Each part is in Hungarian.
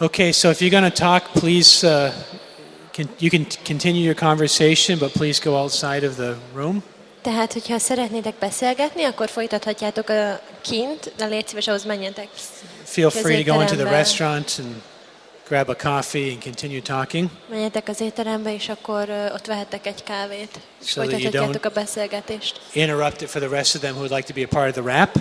Okay, so if you're going to talk, please, you can continue your conversation, but please go outside of the room. Tehát, hogyha szeretnétek beszélgetni, akkor folytathatjátok kint, de légy szíves, ahhoz menjetek. Feel free to go into the restaurant and grab a coffee and continue talking. Menjetek az étterembe, és akkor ott vehettek egy kávét, és So that you folytathatjátok a beszélgetést. Interrupt it for the rest of them who would like to be a part of the rap.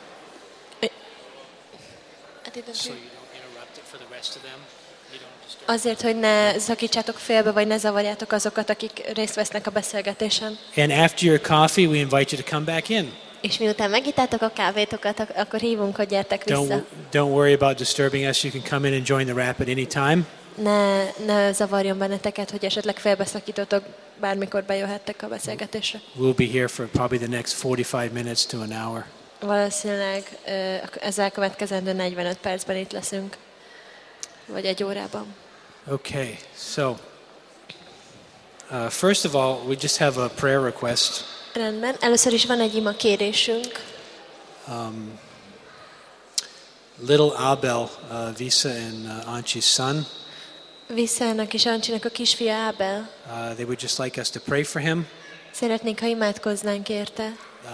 So you don't interrupt it for the rest of them. Azért, hogy ne szakítsátok félbe, vagy ne zavarjátok azokat, akik részt vesznek a beszélgetésen. And after your coffee, we invite you to come back in. És miután megittátok a kávétokat, akkor hívunk, hogy gyertek vissza. Don't worry about disturbing us. You can come in and join the rap at any time. Ne zavarjon benneteket, hogy esetleg félbeszakítotok, bármikor bejöhettek a beszélgetésre. We'll be here for probably the next 45 minutes to an hour. Valószínűleg ezzel következendő 45 percben itt leszünk, vagy egy órában. Okay, so first of all, we just have a prayer request. Rendben, először is van egy ima kérésünk. Little Abel, Visa and Anchi's son. Viszának és Ancsinak a kisfia Abel. They would just like us to pray for him. Szeretnénk, ha imádkoznánk érte.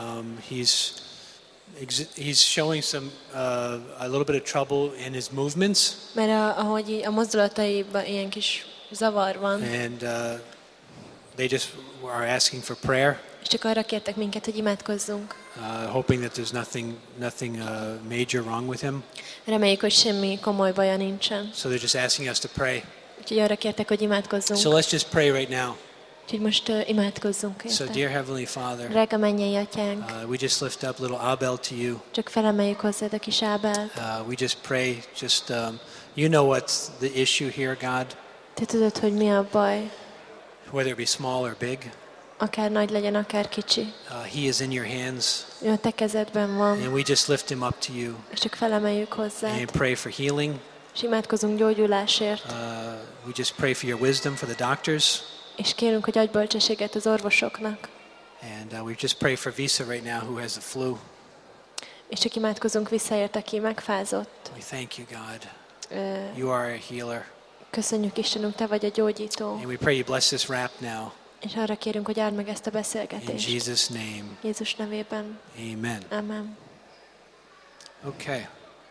He's showing some a little bit of trouble in his movements. Mert ahogy a mozdulataiban ilyen kis zavar van. And they just are asking for prayer. És csak arra kértek minket, hogy imádkozzunk. Hoping that there's nothing major wrong with him. Reméljük, hogy semmi komoly baja nincsen. So they're just asking us to pray. Úgyhogy arra kértek, hogy imádkozzunk. So let's just pray right now. Úgyhogy most imádkozzunk érte. So dear Heavenly Father, drága mennyei atyánk, we just lift up little Abel to you. csak felemeljük hozzád a kis Ábelt. We just pray, you know what's the issue here, God. Te tudod, hogy mi a baj. Whether it be small or big. Akár nagy legyen, akár kicsi. He is in your hands. Ő a te kezedben van. And we just lift him up to you. És csak felemeljük hozzád. And pray for healing. És imádkozunk gyógyulásért. We just pray for your wisdom for the doctors. És kérünk, hogy adj bölcsességet az orvosoknak. And we just pray for Visa right now who has the flu. És csak imádkozunk visszaért, aki megfázott. We thank you, God. You are a healer. Köszönjük, Istenünk, te vagy a gyógyító. And we pray you bless this rap now. És arra kérünk, hogy áld meg ezt a beszélgetést. In Jesus' name. Jézus nevében. Amen. Amen. Okay.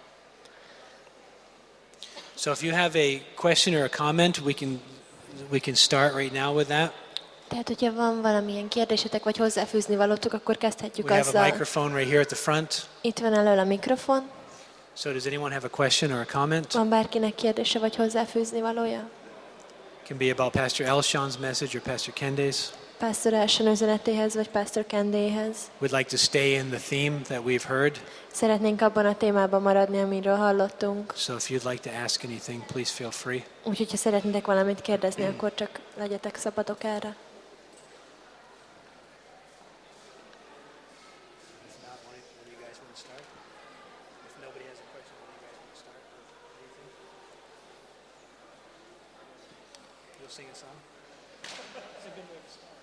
So if you have a question or a comment, we can start right now with that. Tehát, hogyha van valamilyen kérdésetek, vagy hozzáfűzni valótok, akkor kezdhetjük We have a azzal. microphone right here at the front. Itt van elől a mikrofon. So does anyone have a question or a comment? Van bárkinek kérdése, vagy hozzáfűzni valója? It can be about Pastor Elshawn's message or Pastor Kende's. Pastor Elson üzenetéhez, vagy Pastor Kendéhez. We'd like to stay in the theme that we've heard. Szeretnénk abban a témában maradni, amiről hallottunk. So if you'd like to ask anything, please feel free. Úgyhogy, ha szeretnétek valamit kérdezni, akkor csak legyetek szabadok erre. Sing a song? That's a good way to start.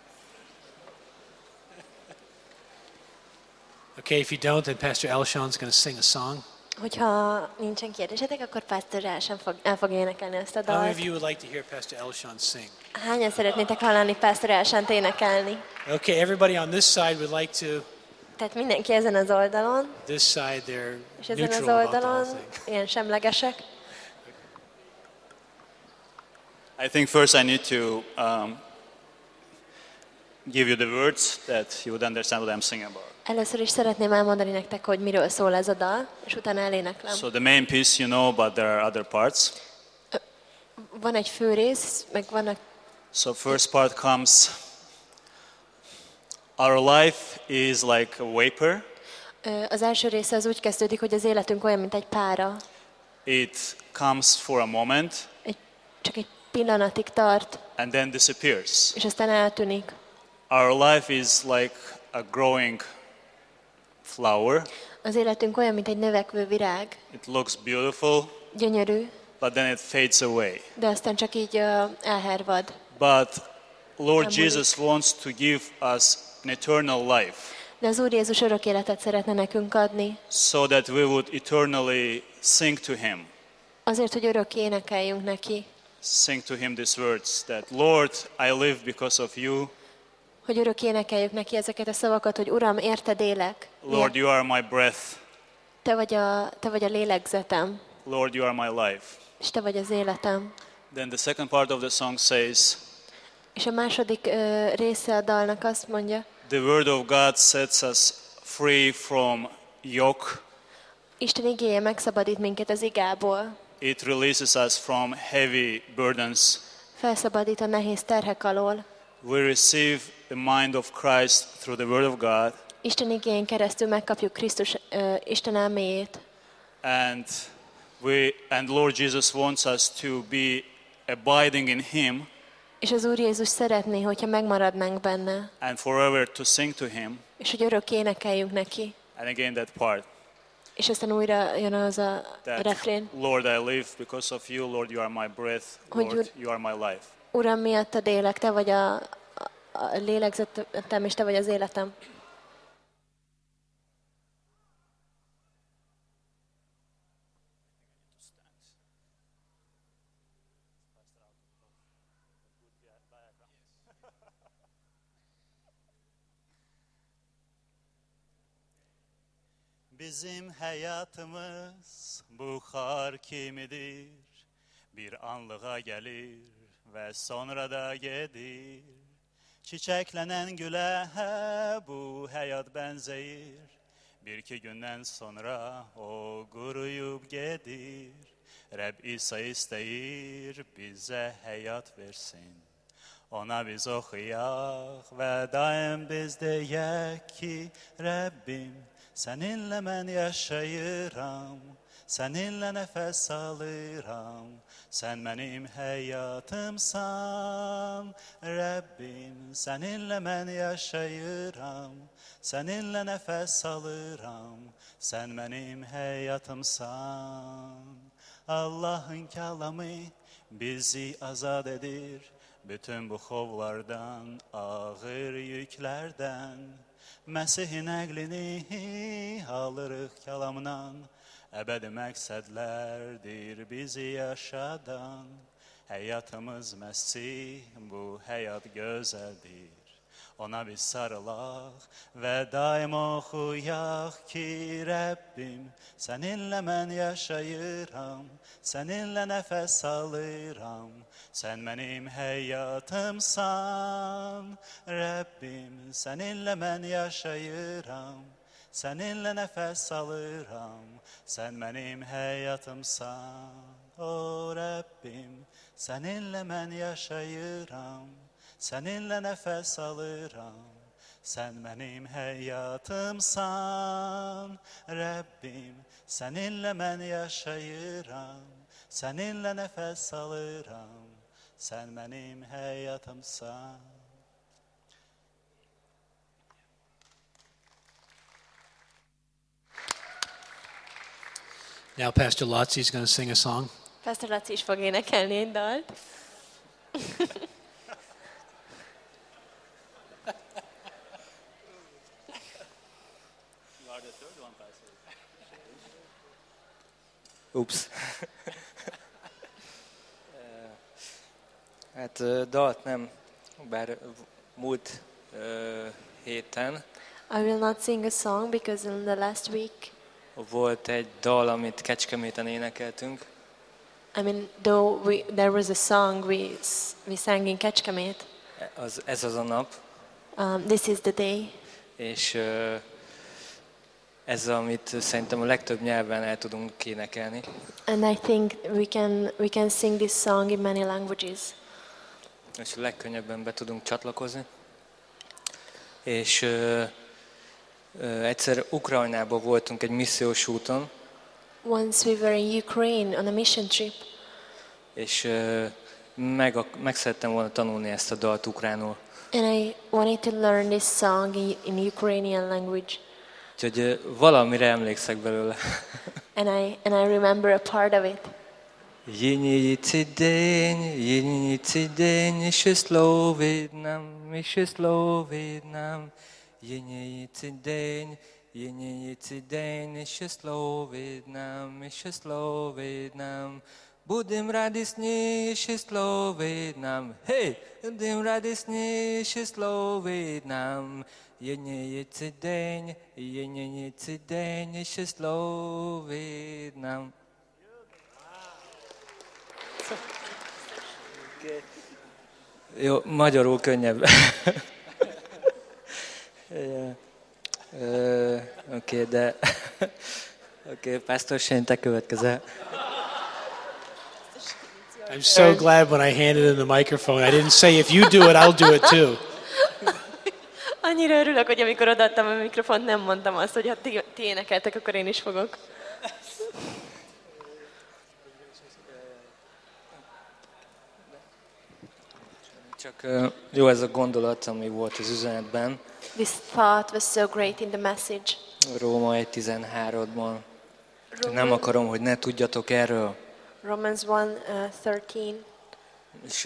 Okay, if you don't, then Pastor Elshawn's going to sing a song. Hogyha nincsen kérdésetek, akkor Pastor Elson el fog énekelni ezt a How many dalt. of you would like to hear Pastor Elshawn sing? Hányan szeretnétek hallani Pastor Elsont énekelni? Okay, everybody on this side would like to. Tehát mindenki ezen az oldalon, This side, they're és ezen az neutral about the whole oldalon thing. ilyen semlegesek. I think first I need to give you the words that you would understand what I'm singing about. Először is szeretném elmondani nektek, hogy miről szól ez a dal, és utána eléneklem. So the main piece you know, but there are other parts. Van egy fő rész, meg vannak... So first part comes, our life is like a vapor. Az első része az úgy kezdődik, hogy az életünk olyan, mint egy pára. It comes for a moment Csak egy pillanatig tart, and then disappears. és aztán eltűnik. Our life is like a growing flower. Az életünk olyan, mint egy növekvő virág. It looks beautiful, Gyönyörű, but then it fades away. de aztán csak így elhervad. But Lord Jesus wants to give us an eternal life, De az Úr Jézus örök életet szeretne nekünk adni, so that we would eternally sing to Him. Azért, hogy örökké énekeljünk neki. Sing to him these words that, Lord, I live because of you. Hogy örökké énekeljük neki ezeket a szavakat, hogy Uram, érted élek. Lord, you are my breath. Te vagy a lélegzetem, Lord, you are my life. és te vagy az életem. Then the second part of the song says, És a második része a dalnak azt mondja, the word of God sets us free from yoke. Isten igéje megszabadít minket az igából, It releases us from heavy burdens. felszabadít a nehéz terhek alól. We receive the mind of Christ through the word of God. Isten igéjén keresztül megkapjuk Krisztus Isten elméjét. And Lord Jesus wants us to be abiding in him És az Úr Jézus szeretné, hogyha megmaradnánk benne, and forever to sing to him. és hogy örökké énekeljünk neki. And again that part. És aztán újra jön az a That, refrén. Lord, I live because of you. Lord, you are my breath. Lord, you are my life. Uram, miattad élek, te vagy a lélegzetem, és te vagy az életem. Bizim hayatımız buhar kimidir, bir anlığa gelir ve sonra da gider. Çiçeklenen güle bu hayat benzeyir, bir iki günden sonra o kuruyup gider. Rab İsa isteyir bize hayat versin, ona biz okuyak ve daim biz deyek ki Rabbim, seninle ben yaşayıram, seninle nefes alıram, sen benim hayatımsan. Rabbim, seninle ben yaşayıram, seninle nefes alıram, sen benim hayatımsan. Allah'ın kelamı bizi azat edir, bütün bu kovlardan, ağır yüklerden. Mesih'in eglini alırıq kelamından, ebedi məqsədlərdir bizi yaşadan. Həyatımız Məsih, bu həyat gözəldir. Ona biz sarılaq ve daim oxuyaq ki Rabbim, seninle mən yaşayıram, seninle nefes alıram, sen benim hayatımsan. Rabbim, seninle mən yaşayıram, seninle nefes alıram, sen benim hayatımsan. O Rabbim, seninle mən yaşayıram, seninle nefes alıram, sen benim hayatımsan. Rabbim, seninle ben yaşayıram, seninle nefes alıram, sen benim hayatımsan. Now Pastor Lotzi is going to sing a song. Pastor Laci is fog énekelni egy dalt. Ups. Hát dalt nem, bár múlt héten I will not sing a song because in the last week, volt egy dal, amit Kecskeméten énekeltünk, I mean, though there was a song we sang in Kecskemét, ez az a nap, this is the day, és ez, amit szerintem a legtöbb nyelven el tudunk énekelni. and I think we can sing this song in many languages. És a legkönnyebben be tudunk csatlakozni. És egyszer Ukrajnában voltunk egy missziós úton, Once we were in Ukraine on a mission trip, és meg szerettem volna tanulni ezt a dalt ukránul. and I wanted to learn this song in Ukrainian language. Úgyhogy valamire emlékszek belőle. And I remember a part of it. Єній цей день, що словить нам, Єній цей день, що словить нам, Budem radisni счастливый нам. Hey! Будем радісні, щасливий нам. Є цей день, щасливий нам. Jó, magyarul könnyebb. Oké, de... Oké, Pastor Shane, te következel. I'm so glad when I handed him the microphone, I didn't say, if you do it, I'll do it too. Annyira örülök, hogy amikor odaadtam a mikrofont, nem mondtam azt, hogy ha ti énekeltek, akkor én is fogok. Csak jó ez a gondolat, ami volt az üzenetben. This thought was so great in the message. Róma 1.13-ban. Nem akarom, hogy ne tudjatok erről. Romans 1:13. És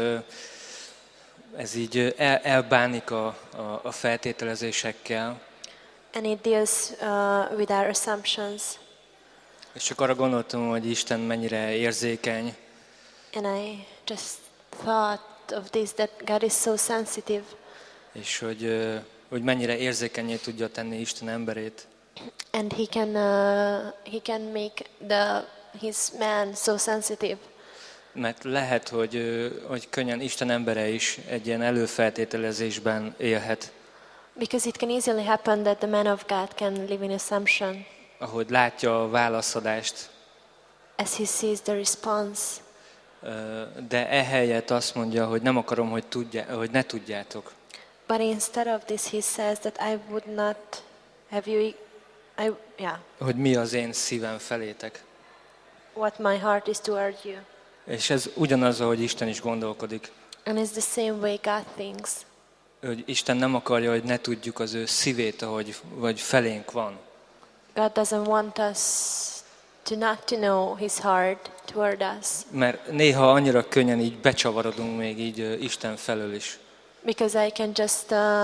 ez így elbánik a feltételezésekkel. And it deals with our assumptions. És csak arra gondoltam, hogy Isten mennyire érzékeny. And I just thought of this, that God is so sensitive. És hogy mennyire érzékenyé tudja tenni Isten emberét. And he can make his man so sensitive. Mert lehet, hogy könnyen Isten embere is egy ilyen előfeltételezésben élhet. Because it can easily happen that the man of God can live in assumption. Ahogy látja a válaszadást. As he sees the response. De ehelyett azt mondja, hogy nem akarom, hogy ne tudjátok. But instead of this he says that I would not have you Hogy mi az én szívem felétek. What my heart is toward you. És ez ugyanaz, ahogy Isten is gondolkodik. And it's the same way God thinks. Hogy Isten nem akarja, hogy ne tudjuk az ő szívét, vagy felénk van. God doesn't want us not to know his heart toward us. Mert néha annyira könnyen így becsavarodunk még így Isten felől is. Because I can just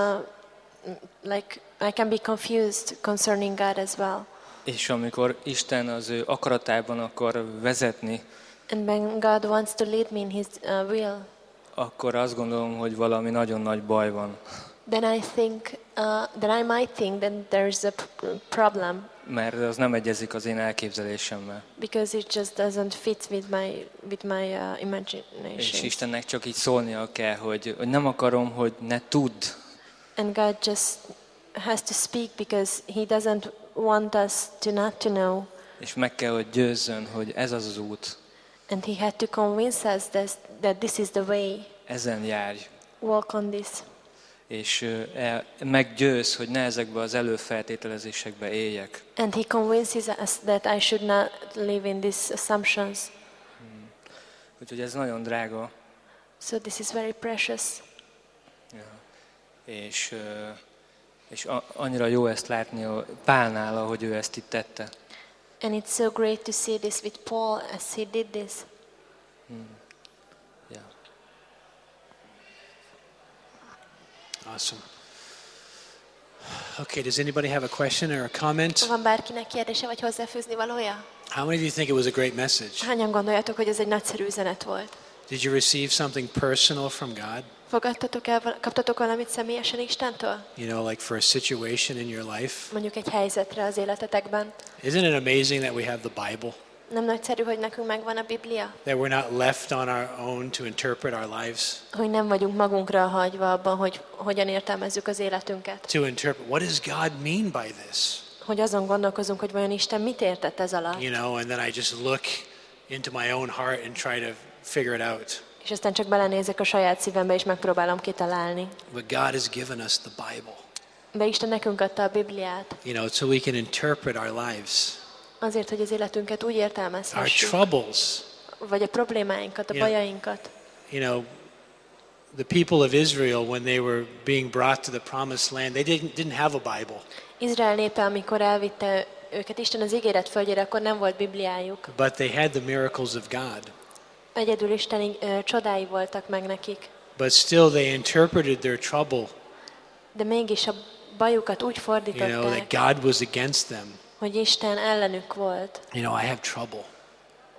I can be confused concerning God as well. És amikor Isten az ő akaratában akar vezetni, and when God wants to lead me in his will, akkor azt gondolom, hogy valami nagyon nagy baj van. Then I think that I might think that there's a problem. Mert az nem egyezik az én elképzelésemmel. Because it just doesn't fit with my imagination. És Istennek csak így szólnia kell, hogy nem akarom, hogy ne tudd. And God just has to speak because he doesn't want us to not to know. És meg kell, hogy győzzön, hogy ez az út. And he had to convince us that this is the way. Ezen járj. Walk on this. És meggyőz, hogy ne ezekbe az előfeltételezésekbe éljek. And he convinces us that I should not live in these assumptions. Úgyhogy ez nagyon drága. So this is very precious. Ja. És annyira jó ezt látni a Pálnál, ahogy ő ezt itt tette. And it's so great to see this with Paul as he did this. Yeah. Awesome. Okay, does anybody have a question or a comment? Van bárkinek kérdése vagy hozzáfűzni valója? How many of you think it was a great message? Hányan gondoljátok, hogy ez egy nagyszerű üzenet volt? Did you receive something personal from God? Kaptatok valamit személyesen Istentől? You know, like for a situation in your life? Mondjuk egy helyzetre az életetekben. Isn't it amazing that we have the Bible? Nem nagyszerű, hogy nekünk megvan a Biblia? That we're not left on our own to interpret our lives? Hogy nem vagyunk magunkra hagyva abban, hogy hogyan értelmezzük az életünket. To interpret, what does God mean by this? Hogy azon gondolkozunk, hogy vajon Isten mit értett ez alatt. You know, and then I just look into my own heart and try to figure it out. És aztán csak belenézek a saját szívembe, és megpróbálom kitalálni. But God has given us the Bible. De Isten nekünk adta a Bibliát. You know, so we can interpret our lives. Azért, hogy az életünket úgy Our értelmezhessük. troubles. Vagy a problémáinkat, a Yeah. bajainkat. You know, the people of Israel, when they were being brought to the promised land, they didn't have a Bible. Izrael népe, amikor elvitte őket Isten az ígéret földjére, akkor nem volt Bibliájuk. But they had the miracles of God. Egyedül Isten csodái voltak meg nekik. But still they interpreted their trouble, De mégis a bajukat úgy you know, fordították, that God was against them. hogy Isten ellenük volt. You know, I have trouble.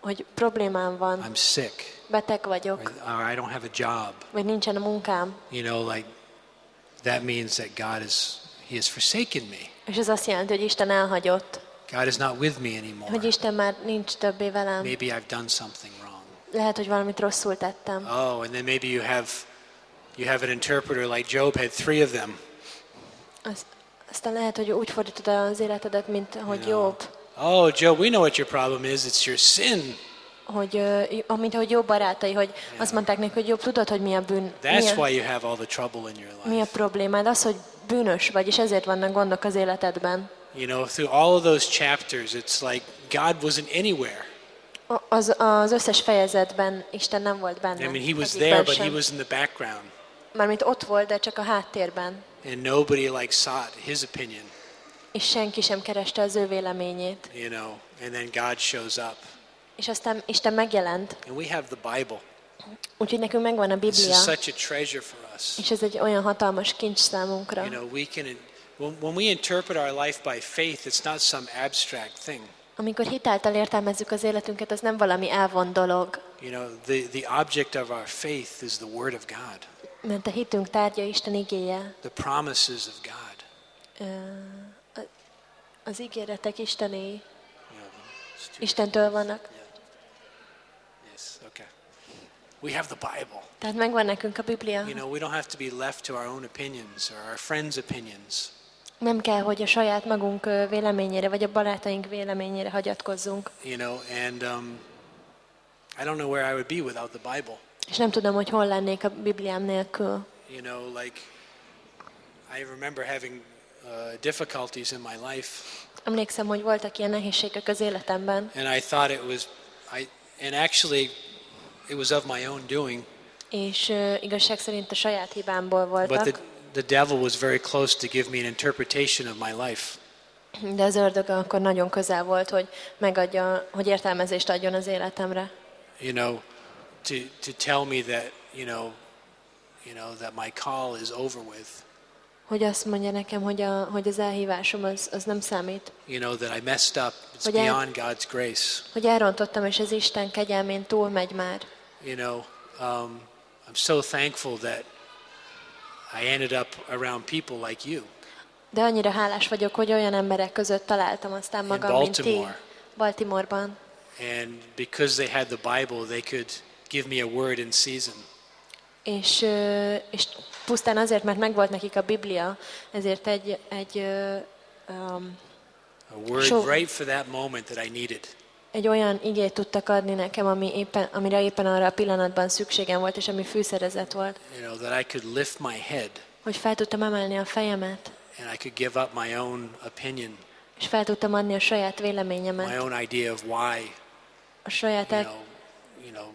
hogy problémám van, I'm sick, beteg vagyok, or I don't have a job. vagy nincsen a munkám. You know, like that means that He has forsaken me. És ez azt jelenti, hogy Isten elhagyott, God is not with me anymore. hogy Isten már nincs többé velem. Maybe I've done something wrong. Lehet, hogy valamit rosszul tettem. Oh, and then maybe you have an interpreter like Job had 3 of them. Aztán lehet, hogy úgy fordítod az életedet, mint hogy Jobb. Oh, Job, we know what your problem is. It's your sin. Hogy, mint ahogy Jobb barátai, hogy azt mondták neki, hogy Jobb, tudod, hogy mi a bűn, That's why you have all the trouble in your life. mi a problémád? Az, hogy bűnös vagy, és ezért vannak gondok az életedben. You know, through all of those chapters, it's like God wasn't anywhere. Az összes fejezetben Isten nem volt benne. I mean, he was egyikben there, but sem. he was in the background. Mármint ott volt, de csak a háttérben. And nobody like sought his opinion, És senki sem kereste az ő véleményét. you know, and then God shows up. És aztán Isten megjelent. And we have the Bible. Úgyhogy nekünk megvan a This is Biblia. such a treasure for us. És ez egy olyan hatalmas kincs számunkra. You know, when we interpret our life by faith, it's not some abstract thing. Amikor hitáltal értelmezzük az életünket, az nem valami elvont dolog. You know, the object of our faith is the Word of God, Mert a hitünk tárgya Isten igéje. the promises of God. Az ígéretek Istené. You know, Istentől vannak. yes, okay. We have the Bible. Tehát megvan nekünk a Biblia. You know, we don't have to be left to our own opinions or our friends' opinions. Nem kell, hogy a saját magunk véleményére, vagy a barátaink véleményére hagyatkozzunk. You know, and I don't know where I would be without the Bible. És nem tudom, hogy hol lennék a Bibliám nélkül. You know, like I remember having difficulties in my life, Emlékszem, hogy voltak ilyen nehézségek az életemben, and I thought and actually it was of my own doing. és igazság szerint a saját hibámból But voltak, the devil was very close to give me an interpretation of my life. de az ördög akkor nagyon közel volt, hogy megadja, hogy értelmezést adjon az életemre. You know, to tell me that, you know that my call is over with. Hogy azt mondja nekem, hogy az elhívásom az nem számít. You know, that I messed up. It's Hogy beyond God's grace. Hogy elrontottam, és az Isten kegyelmén túlmegy már. You know, I'm so thankful that I ended up around people like you. De annyira hálás vagyok, hogy olyan emberek között találtam aztán magam, mint ti. Baltimore. Baltimoreban. And because they had the Bible, they could give me a word in season. És pusztán azért, mert megvolt nekik a Biblia, ezért A word right for that moment that I needed. egy olyan igét tudtak adni nekem, amire éppen arra a pillanatban szükségem volt, és ami fűszerezett volt. You know, that I could lift my head Hogy fel tudtam emelni a fejemet, and I could give up my own opinion, és fel tudtam adni a saját my véleményemet, own idea of why, a saját, you know,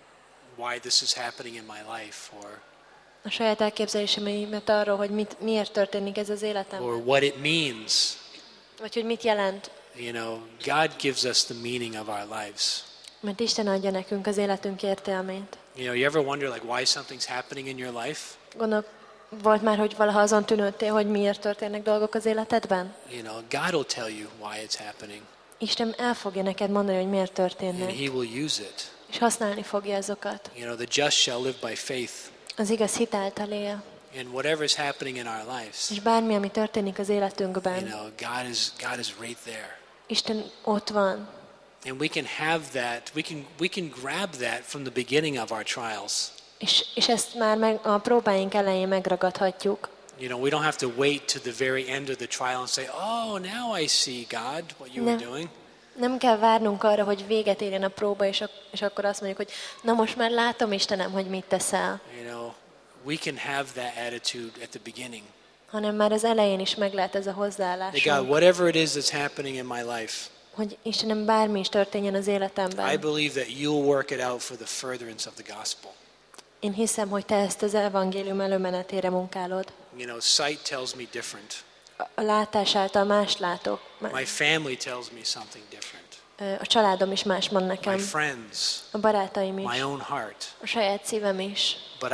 why this is happening in my life, a saját elképzeléseimet arról, hogy miért történik ez az életemben, or what it means. vagy hogy mit jelent. You know, God gives us the meaning of our lives. Mert Isten adja nekünk az életünk értelmét. You know, you ever wonder like why something's happening in your life? Volt már, hogy valaha azon tűnődtél, hogy miért történnek dolgok az életedben? You know, God will tell you why it's happening, Isten el fogja neked mondani, hogy miért and történnek, He will use it. és használni fogja azokat. You know, the just shall live by faith, Az igaz hitáltal él, and whatever is happening in our lives, és bármi, ami történik az you életünkben, know, God is right there. Isten ott van. And we can have that, we can grab that from the beginning of our trials. És ezt már a próbáink elején megragadhatjuk. You know, we don't have to wait to the very end of the trial and say, oh, now I see, God, what you were doing. Nem kell várnunk arra, hogy véget érjen a próba, és akkor azt mondjuk, hogy na most már látom, Istenem, hogy mit teszel. You know, we can have that attitude at the beginning. Hanem már az elején is meg lehet ez a Hey, God, hozzáállásunk. whatever it is that's happening in my life, Hogy Istenem, bármi is történjen az I életemben. believe that you'll work it out for the furtherance of the gospel. Én hiszem, hogy te ezt az evangélium előmenetére munkálod. You know, sight tells me different. A látás által mást látok. My family tells me something different. A családom is más mond My nekem. friends, A barátaim is. my own heart. A saját szívem is. But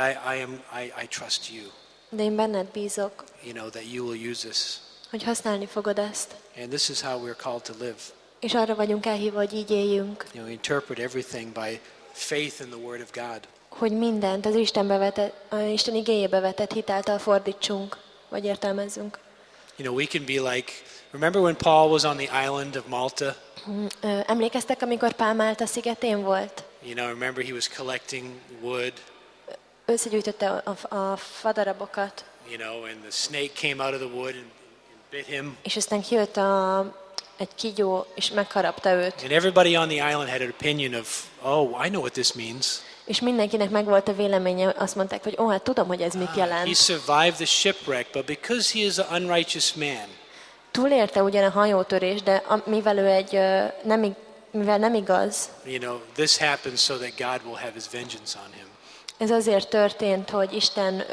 I trust you, De én benned bízok, you know, that you will use this. hogy használni fogod ezt. And this is how we're called to live. És arra vagyunk elhívva, hogy így éljünk. You know, interpret everything by faith in the Word of God. Hogy mindent az Isten igéjébe vetett hitáltal fordítsunk, vagy értelmezzünk. You know, we can be like, remember when Paul was on the island of Malta? Emlékeztek, amikor Pál Málta szigetén volt? You know, remember he was collecting wood, Összegyűjtötte a fadarabokat, you know, and the snake came out of the wood and bit him. és aztán kijött egy kígyó, és megharapta őt. And everybody on the island had an opinion of, oh, I know what this means. És mindenkinek megvolt a véleménye, azt mondták, hogy hát tudom, hogy ez mit jelent. He survived the shipwreck, but because he is an unrighteous man, Túlélte ugyan a hajótörés, de mivel ő mivel nem igaz, you know, this happens so that God will have his vengeance on him. ez azért történt, hogy Isten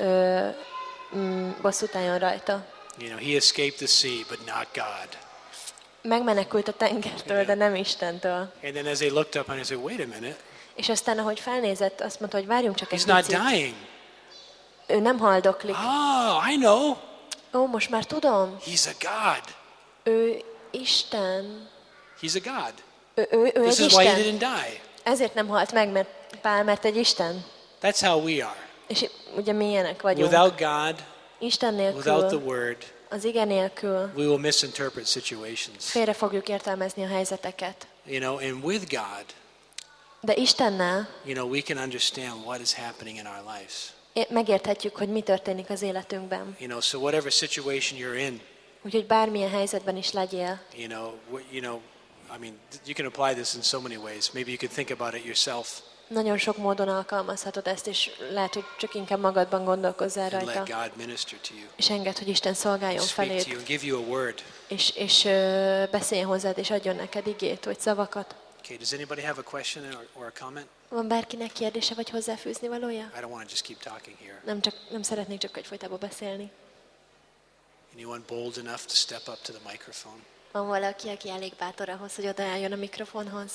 bosszút álljon rajta. You know, he escaped the sea, but not God. Megmenekült a tengertől, de nem Istentől. And then as they looked up and they said, wait a minute, És aztán, ahogy felnézett, azt mondta, hogy várjunk csak egy he's not picit. dying. Ő nem haldoklik. Oh, I know. Ó, most már tudom. He's a God. Ő Isten. He's a God. Ő This egy is why he Isten. didn't die. Ezért nem halt meg, mert egy Isten. That's how we are. És ugye mi ilyenek vagyunk. Without God, Isten without the nélkül, Word, az ige nélkül we will misinterpret situations. félre fogjuk értelmezni a helyzeteket. You know, and with God, De Istennel you know, we can understand what is happening in our lives. megérthetjük, hogy mi történik az életünkben. You know, so whatever situation you're in, Úgyhogy bármilyen helyzetben is legyél. you know, I mean, you can apply this in so many ways. Maybe you can think about it yourself Nagyon sok módon alkalmazhatod ezt, és lehet, hogy csak inkább magadban gondolkozzál and rajta. let God minister to you. És engedd, hogy Isten szolgáljon Speak to you feléd, and give you a word. és beszéljen hozzád, és adjon neked igét, vagy szavakat. Okay, does anybody have a question or a comment? Van bárkinek kérdése, vagy hozzáfűzni valója? I don't want to just keep talking here. Nem szeretnék csak egyfolytában beszélni. Anyone bold enough to step up to the microphone? Van valaki, aki elég bátor ahhoz, hogy odaálljon a mikrofonhoz?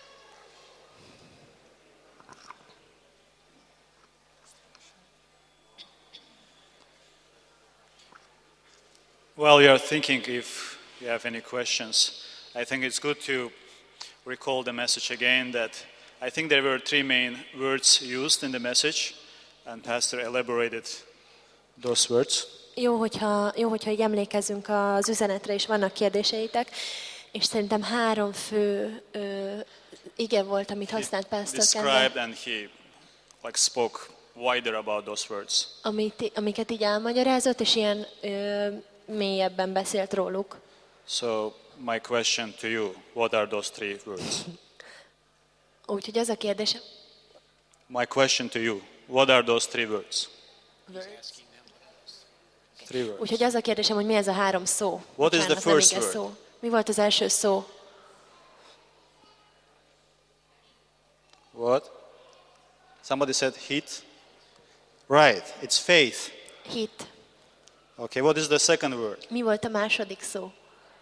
While you are thinking if you have any questions, I think it's good to recall the message again that I think there were three main words used in the message, and Pastor elaborated those words. Jó, hogyha így emlékezünk az üzenetre, és vannak kérdéseitek, és szerintem 3 fő ige volt, amit használt Pastor Described Kendall, and he spoke wider about those words. amiket így elmagyarázott, és ilyen mélyebben beszélt róluk. So my question to you, what are those three words? Úgyhogy az a kérdés, My question to you, what are those three words? Three words. úgyhogy az a kérdésem, hogy mi ez a 3 szó? What is the Bocsánat, nem first ige word? szó. Mi volt az első szó? What? Somebody said heat. Right, it's faith. Hit. Okay, what is the second word? Mi volt a második szó?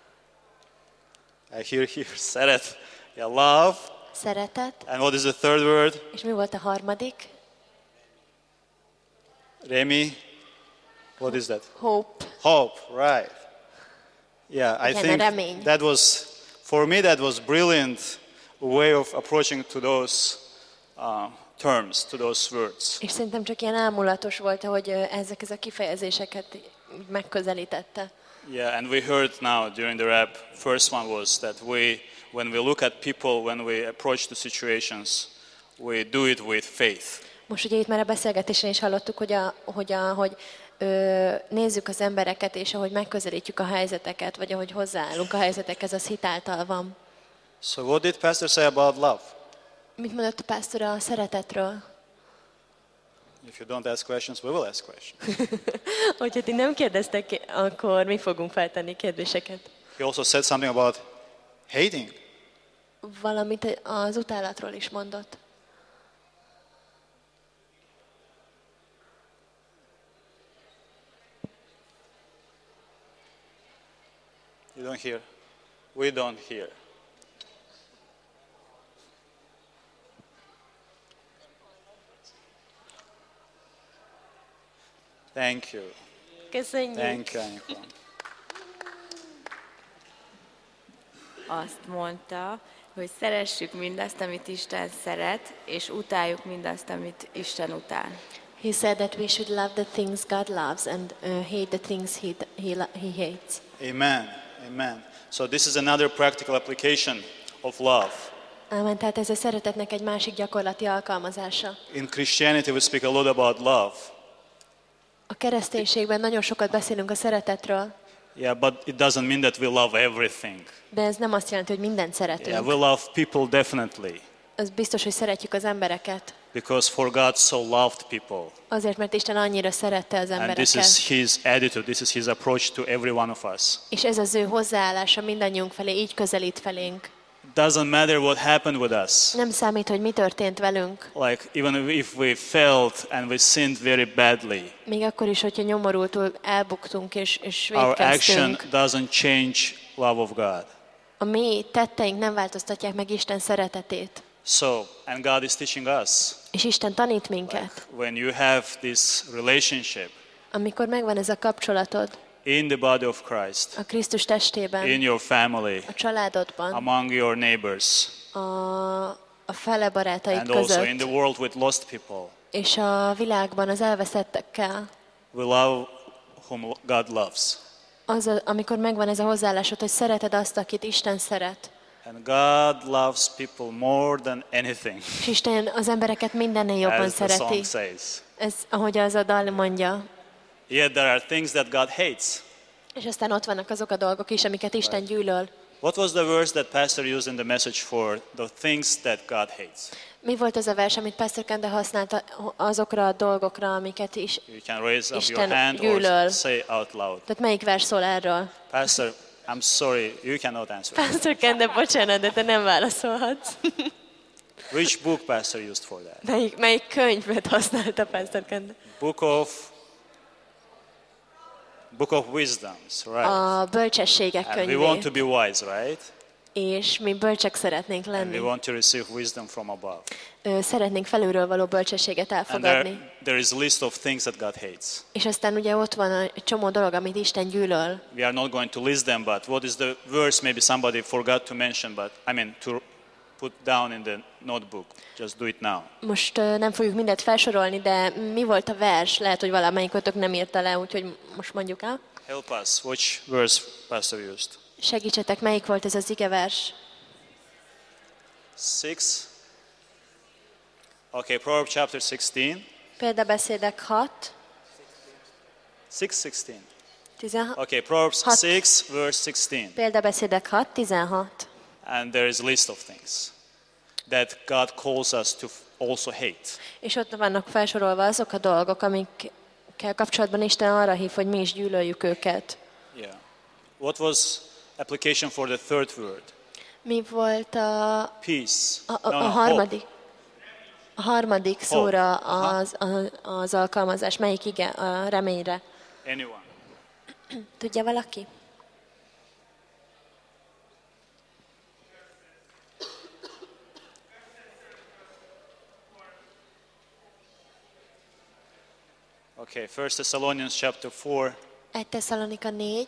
I hear here, szeret. Yeah, love. Szeretet. And what is the third word? És mi volt a harmadik? Remy. What is that? Hope. Hope, right. Yeah, I Igen, think remény. that was, for me, that was brilliant way of approaching to those terms, to those words. És szerintem csak ilyen ámulatos volt, hogy ezek a kifejezéseket így megközelítette. Yeah, and we heard now during the rap, first one was that when we look at people, when we approach the situations, we do it with faith. Most ugye itt már a beszélgetésen is hallottuk, hogy nézzük az embereket, és ahogy megközelítjük a helyzeteket, vagy ahogy hozzáállunk a helyzetekhez, az hitáltal van. So what did Pastor say about love? Mit mondott a pásztor a szeretetről? If you don't ask questions, we will ask questions. Hogyha ti nem kérdeztek, akkor mi fogunk feltenni kérdéseket. He also said something about hating. Valamit az utálatról is mondott. You don't hear. We don't hear. Thank you. Köszönjük! Thank you, Anika. azt mondta, hogy szeressük mindazt, amit Isten szeret, és utáljuk mindazt, amit Isten utál. He said that we should love the things God loves and hate the things he hates. Amen. Amen. So this is another practical application of love. Amen. Tehát ez a szeretetnek egy másik gyakorlati alkalmazása. In Christianity we speak a lot about love. A kereszténységben nagyon sokat beszélünk a szeretetről, Yeah, but it doesn't mean that we love everything. de ez nem azt jelenti, hogy mindent Yeah, szeretünk. we love people definitely. Az biztos, hogy szeretjük az embereket. Because for God so loved people. Azért, mert Isten annyira szerette az And this embereket. is his attitude, this is his approach to every one of us. És ez az ő hozzáállása mindannyiunk felé, így közelít felénk. Doesn't matter what happened with us. Nem számít, hogy mi történt velünk. Like even if we failed and we sinned very badly, Még akkor is, hogyha nyomorultul elbuktunk és our action vétkeztünk. doesn't change love of God. A mi tetteink nem változtatják meg Isten szeretetét. So, and God is teaching us. És Isten tanít minket. When you have this relationship Amikor megvan ez a kapcsolatod in the body of Christ, a Krisztus testében, in your family, a családodban, among your neighbors, a fele barátaid and also in the között, world with lost people, és a világban az elveszettekkel, we love whom God loves. amikor megvan ez a hozzáállásod, hogy szereted azt, akit Isten szeret. And God loves people more than anything, És Isten az embereket mindennél jobban as the szereti. song says. Ez, ahogy az a dal mondja. Yet there are things that God hates. És aztán ott vannak azok a dolgok is, amiket Isten gyűlöl. What was the verse that Pastor used in the message for the things that God hates? Mi volt az a vers, amit Pastor Kende használta azokra a dolgokra, amiket is... You can raise up Isten your hand gyűlöl. or say out loud. Tehát melyik vers szól erről? Pastor, I'm sorry, you cannot answer. Pastor Kende, bocsánat, de te nem válaszolhatsz. Which book Pastor used for that? Melyik könyvet használta Pastor Kende? Book of Wisdoms, right? A bölcsességek And we want to könyvét. be wise, right? És mi bölcsek szeretnénk And we lenni. want to receive wisdom from above. Szeretnénk felülről való bölcsességet And elfogadni. there is a list of things that God hates. És aztán ugye ott van egy csomó dolog, amit Isten gyűlöl. We are not going to list them, but what is the verse maybe somebody forgot to mention, but to put down in the notebook. Just do it now. Most nem fogjuk mindet felsorolni, de mi volt a vers? Lehet, hogy valamelyikőtök nem írta le, úgyhogy most mondjuk el. Help us. Which verse Pastor used? Segítsetek, melyik volt ez az igevers? 6. Okay, Proverbs chapter 16. Példabeszédek 6, 6:16. 16. Okay, Proverbs 6. 6, verse 16. Példabeszédek 6, 16. And there is a list of things that God calls us to also hate. És ott vannak felsorolva azok a dolgok, amikkel kapcsolatban Isten arra hív, hogy mi is gyűlöljük őket. Yeah. What was application for the third word? Mi volt Peace. a harmadik? A harmadik szóra Aha. az alkalmazás. Melyik ige? A reményre. Hope. Anyone? Tudja valaki? Okay, 1 Thessalonians chapter 4, 1 Tesszalonika 4,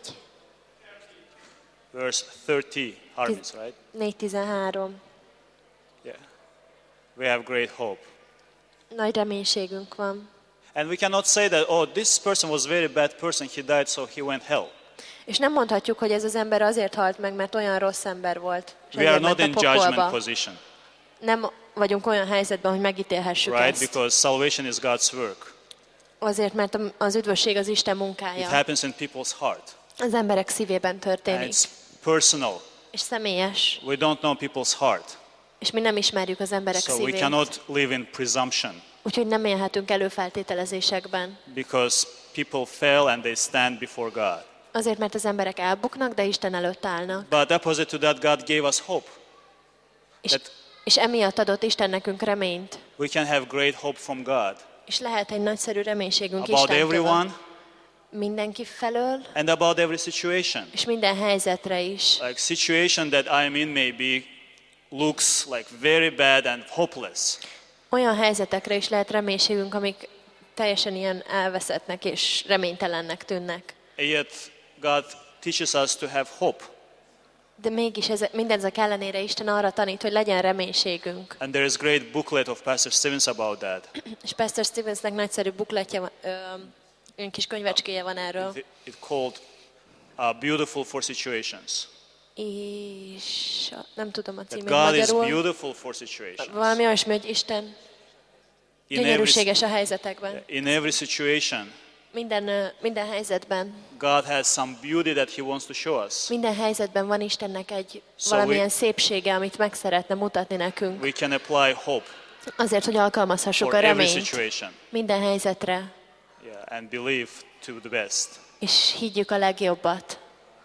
verse 30. Harmis, right? 4:13. Yeah. We have great hope. Nagy reménységünk van. And we cannot say that, oh, this person was a very bad person, he died, so he went hell. És nem mondhatjuk, hogy ez az ember azért halt meg, mert olyan rossz ember volt. És We are ezért not ment in a judgment pokolba. position, Nem vagyunk olyan helyzetben, hogy megítélhessük right? ezt. Because salvation is God's work. Azért, mert az üdvösség az Isten It munkája. happens in people's heart. Az emberek szívében And történik. it's personal. És személyes. We don't know people's heart. És mi nem ismerjük az emberek So we szívét. cannot live in presumption. Úgyhogy nem élhetünk előfeltételezésekben. Because people fail and they stand before God. Azért, mert az emberek elbuknak, de Isten előtt állnak. But opposite to that, God gave us hope. És emiatt adott Isten nekünk reményt. We can have great hope from God. És lehet egy nagyszerű reménységünk About Istentől. everyone Mindenki felől, and about every situation. és minden helyzetre is. Like situation that I am in maybe looks like very bad and hopeless. Olyan helyzetekre is lehet reménységünk, amik teljesen ilyen elveszettnek és reménytelennek tűnnek. Yet God teaches us to have hope. De mégis mindezek ellenére Isten arra tanít, hogy legyen reménységünk. And there is great booklet of Pastor Stevens about that. És Pastor Stevensnek nagyszerű bukletje, olyan kis könyvecskéje van erről. It's called Beautiful for Situations. És nem tudom a That címét God is magyarul. beautiful for situations. Valami olyasmi, hogy Isten gyönyörűséges a helyzetekben. In every situation, Minden helyzetben. God has some beauty that He wants to show us. Minden helyzetben van Istennek egy valamilyen szépsége, amit meg szeretne mutatni nekünk. We can apply hope Azért, hogy alkalmazhassuk for a every reményt situation. minden helyzetre, Yeah, and believe to the best. és higgyük a legjobbat.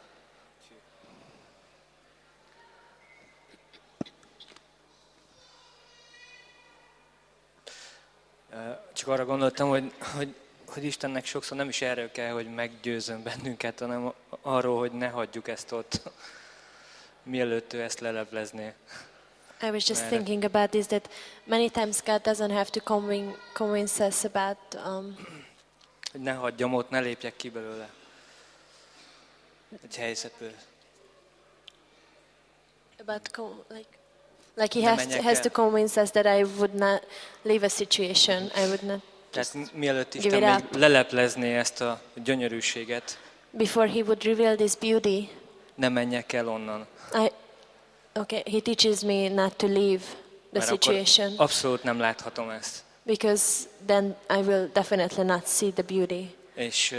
Csak arra gondoltam, hogy Istennek sokszor nem is erről kell, hogy meggyőzön bennünket, hanem arról, hogy ne hagyjuk ezt ott, mielőtt ő ezt leleplezné. I was just thinking about this, that many times God doesn't have to convince us about Hogy ne hagyjam ott, ne lépjek ki belőle egy helyzetből. Like he has to convince us that I would not leave a situation. I would not. Tehát mielőtt give Isten it még leleplezné ezt a gyönyörűséget, Before he would reveal this beauty, ne menjek el onnan. he teaches me not to leave the Mert akkor situation, abszolút nem láthatom ezt. because then I will definitely not see the beauty. És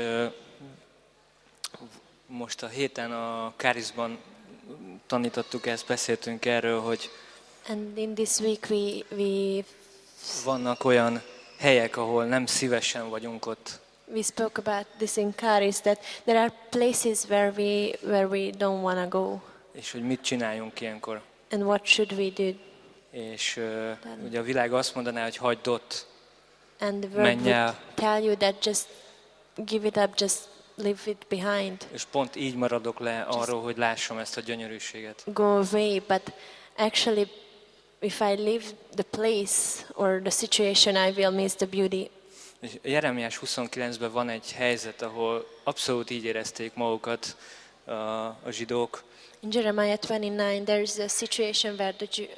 most a héten a Káriszban tanítottuk ezt, beszéltünk erről, hogy And in this week we vannak olyan helyek, ahol nem szívesen vagyunk ott. we spoke about this in Charis, that there are places where we don't want to go, És hogy mit csináljunk ilyenkor. and what should we do? És ugye a világ azt mondaná, hogy hagyd ott, And the word menj would el. tell you that just give it up, just leave it behind, És pont így maradok le arról, hogy lássam ezt a gyönyörűséget. go away. But actually, if I leave the place or the situation, I will miss the beauty. És Jeremiás 29-ben van egy helyzet, ahol abszolút így érezték magukat a zsidók, In Jeremiah 29, there is a situation where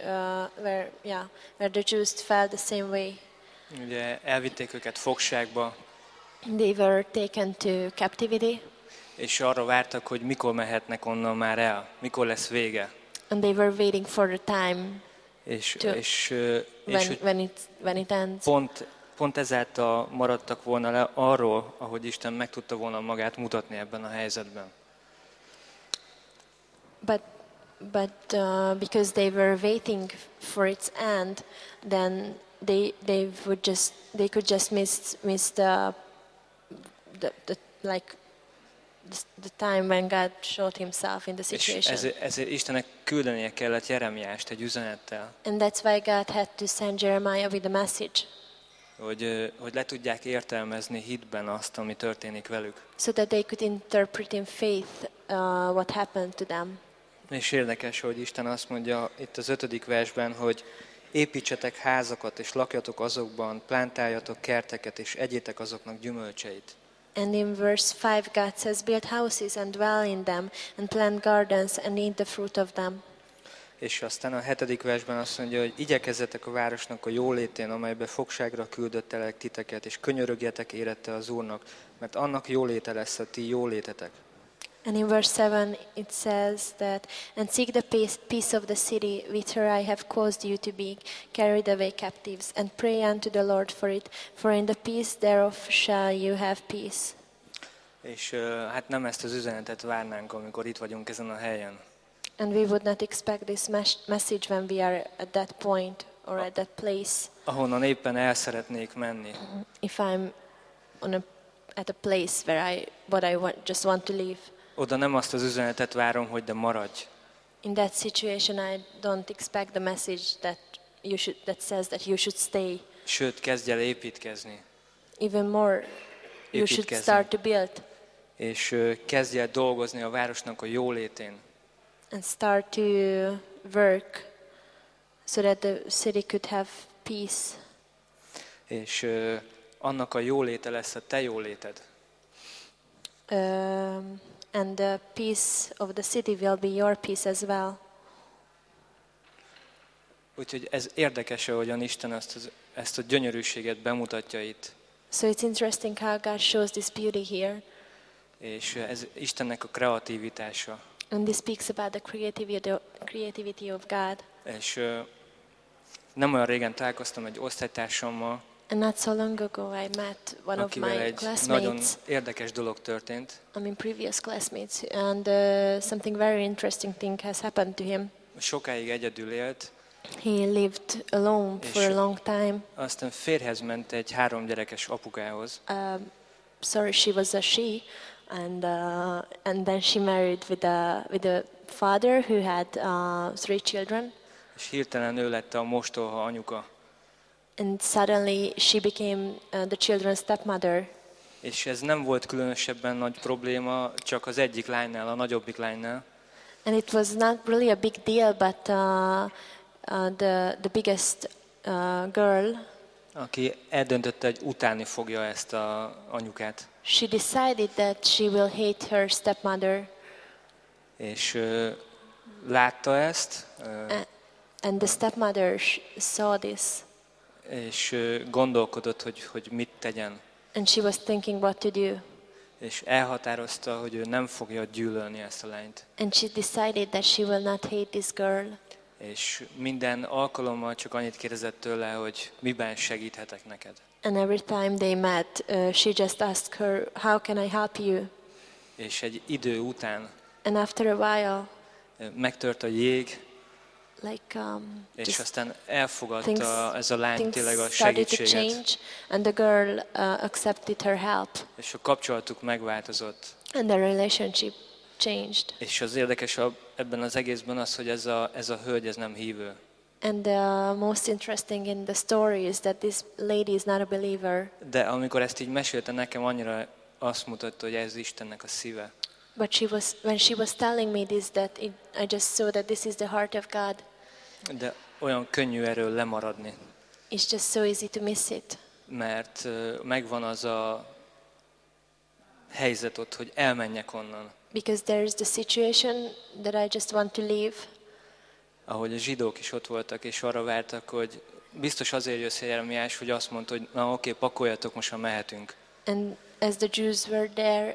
the Jews felt the same way. ugye elvitték őket fogságba, They were taken to captivity, és arra vártak, hogy mikor mehetnek onnan már el, mikor lesz vége. and they were waiting for the time És hogy when it ends. pont ezáltal maradtak volna le arról, ahogy Isten meg tudta volna magát mutatni ebben a helyzetben. But because they were waiting for its end, then they could just miss the time when God showed Himself in the És situation. ezért Istennek küldenie kellett Jeremiást egy üzenettel, And that's why God had to send Jeremiah with a message, hogy le tudják értelmezni hitben azt, ami történik velük. so that they could interpret in faith what happened to them. És érdekes, hogy Isten azt mondja itt az 5. versben, hogy építsetek házakat, és lakjatok azokban, plántáljatok kerteket, és egyétek azoknak gyümölcseit. And in verse 5, God says, build houses and dwell in them, and plant gardens and eat the fruit of them. És aztán a 7. versben azt mondja, hogy igyekezzetek a városnak a jólétén, amelybe fogságra küldöttelek titeket, és könyörögjetek érette az Úrnak, mert annak jóléte lesz a ti jólétetek. And in verse 7 it says that, and seek the peace of the city which I have caused you to be carried away captives, and pray unto the Lord for it, for in the peace thereof shall you have peace. És hát nem ezt az üzenetet várnánk, amikor itt vagyunk ezen a helyen. And we would not expect this message when we are at that point or at that place. Ahonnan éppen el szeretnék menni. If I'm at a place where just want to leave. Oda nem azt az üzenetet várom, hogy de maradj. In that situation, I don't expect the message that says that you should stay. Sőt, kezdj el építkezni. Even more, you should start to build. És kezdj el dolgozni a városnak a jólétén. And start to work so that the city could have peace. És annak a jóléte lesz a te jóléted. and the peace of the city will be your peace as well. Úgyhogy ez érdekes, ahogyan Isten ezt a gyönyörűséget bemutatja itt. So it's interesting how God shows this beauty here. És ez Istennek a kreativitása. And this speaks about the creativity of God. És nem olyan régen találkoztam egy osztálytársammal, And not so long ago I met one of akivel my egy nagyon classmates, érdekes dolog történt. previous classmates, and something very interesting thing has happened to him. Sokáig egyedül élt, He lived alone for a long time. aztán férjhez ment egy 3 gyerekes apukához, She was a she, and then she married with a father who had 3 children. és hirtelen ő lett a mostoha anyuka. And suddenly she became the children's stepmother. És ez nem volt különösebben nagy probléma, csak az egyik lánynál, a nagyobbik lánynál. And it was not really a big deal, but the biggest girl, Aki eldöntötte, hogy utálni fogja ezt a anyukát. she decided that she will hate her stepmother. És látta ezt, And the stepmother saw this, és gondolkodott, hogy mit tegyen. and she was thinking what to do. És elhatározta, hogy ő nem fogja gyűlölni ezt a lányt. And she decided that she will not hate this girl. És minden alkalommal csak annyit kérdezett tőle, hogy miben segíthetek neked. And every time they met, she just asked her, how can I help you? És egy idő után And after a while, megtört a jég, és just aztán elfogadta things, ez a lány things tényleg a started to segítséget. change, and the girl accepted her help, És a kapcsolatuk megváltozott. and the relationship changed. És az érdekesebb ebben az egészben az, hogy ez a hölgy ez nem hívő. And the most interesting in the story is that this lady is not a believer, De amikor ezt így mesélte nekem, annyira azt mutatta, hogy ez Istennek a szíve. but when she was telling me this, I just saw that this is the heart of God. De olyan könnyű erről lemaradni, It's just so easy to miss it, mert megvan az a helyzet ott, hogy elmenjek onnan. because there is the situation that I just want to leave. Ahogy a zsidók is ott voltak, és arra vártak, hogy biztos azért jössz, Jeremiás, hogy azt mondta, hogy na oké, pakoljatok, most már mehetünk. And as the Jews were there,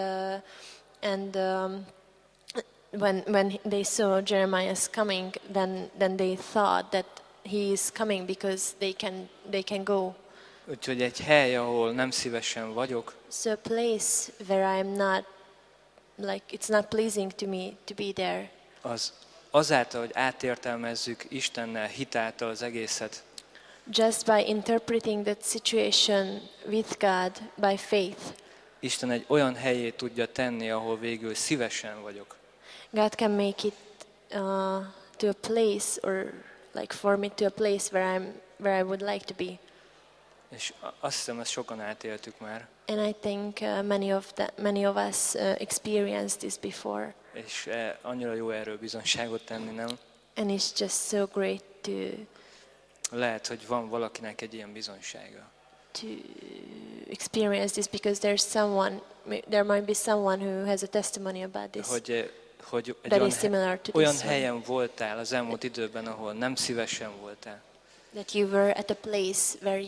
when they saw Jeremiah's coming, then they thought that he is coming because they can go. Úgyhogy egy hely, ahol nem szívesen vagyok, So a place where I'm not, it's not pleasing to me to be there. az azáltal, hogy átértelmezzük Istennel hitáltal az egészet, Just by interpreting that situation with God by faith, Isten egy olyan helyé tudja tenni, ahol végül szívesen vagyok. God can make it to a place, or form it to a place where I would like to be. És azt hiszem, ezt sokan átéltük már. And I think many of us experienced this before. És annyira jó erről bizonyságot tenni, nem? And it's just so great Lehet, hogy van valakinek egy ilyen bizonysága. to experience this, because there might be someone who has a testimony about this Hogy egy that is similar to olyan this one. helyen voltál az elmúlt időben, ahol nem szívesen voltál. That you were at a place where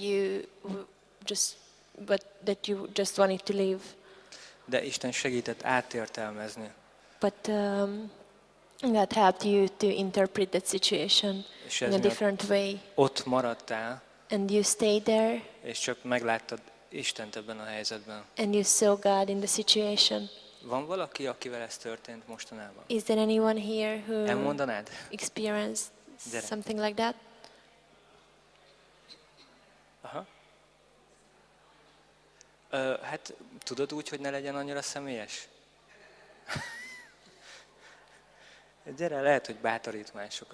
that you just wanted to leave. De Isten segített átértelmezni. But God helped you to interpret that situation És in a miatt different way. ott maradtál, And you stayed there, és csak megláttad Istent ebben a helyzetben. and you saw God in the situation. Van valaki, akivel ez történt mostanában? Is there anyone here who Elmondanád? experienced Gyere. something like that? Aha. Hát tudod úgy, hogy ne legyen annyira személyes? Gyere, lehet, hogy bátorít másokat.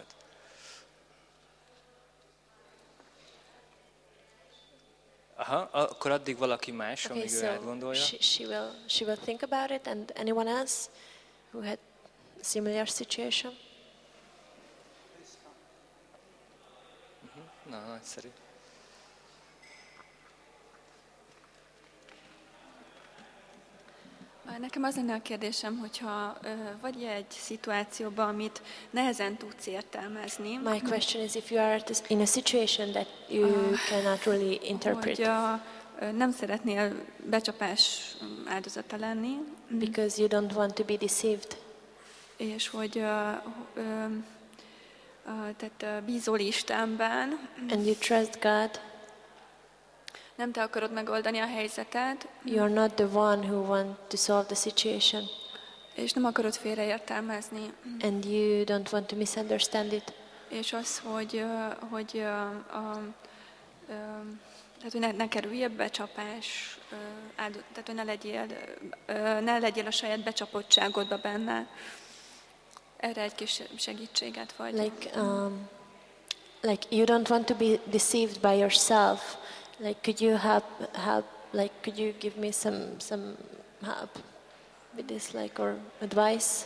Aha, akkor addig valaki más, Okay, amíg ő so átgondolja. she will think about it, and anyone else who had a similar situation? Na, nagyszerű. Nekem az lenne a kérdésem, hogyha vagy egy szituációban, amit nehezen tudsz értelmezni, My question is if you are in a situation that you cannot really interpret hogy nem szeretnél becsapás áldozata lenni, because you don't want to be deceived, és hogy tehát bízol Istenben, and you trust God. nem te akarod megoldani a helyzetet, You are not the one who want to solve the situation, és nem akarod félreértelmezni, and you don't want to misunderstand it. és az, tehát, hogy ne kerülj becsapás, tehát, hogy ne legyél a saját becsapottságodba benne. Erre egy kis segítséget vagy. Like you don't want to be deceived by yourself. Like, could you help? Like, could you give me some help with this, like, or advice?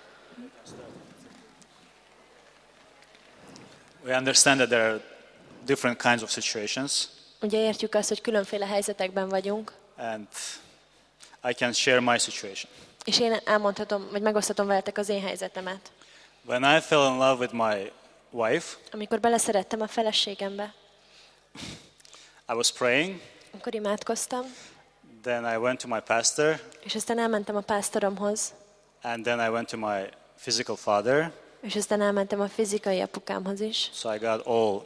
We understand that there are different kinds of situations, Ugye értjük azt, hogy különféle helyzetekben vagyunk, and I can share my situation. és én elmondhatom, vagy megosztatom veletek az én helyzetemet. When I fell in love with my wife, Amikor beleszerettem a feleségembe, I was praying, akkor imádkoztam, then I went to my pastor, és aztán elmentem a pásztoromhoz, and then I went to my physical father. és aztán elmentem a fizikai apukámhoz is. So I got all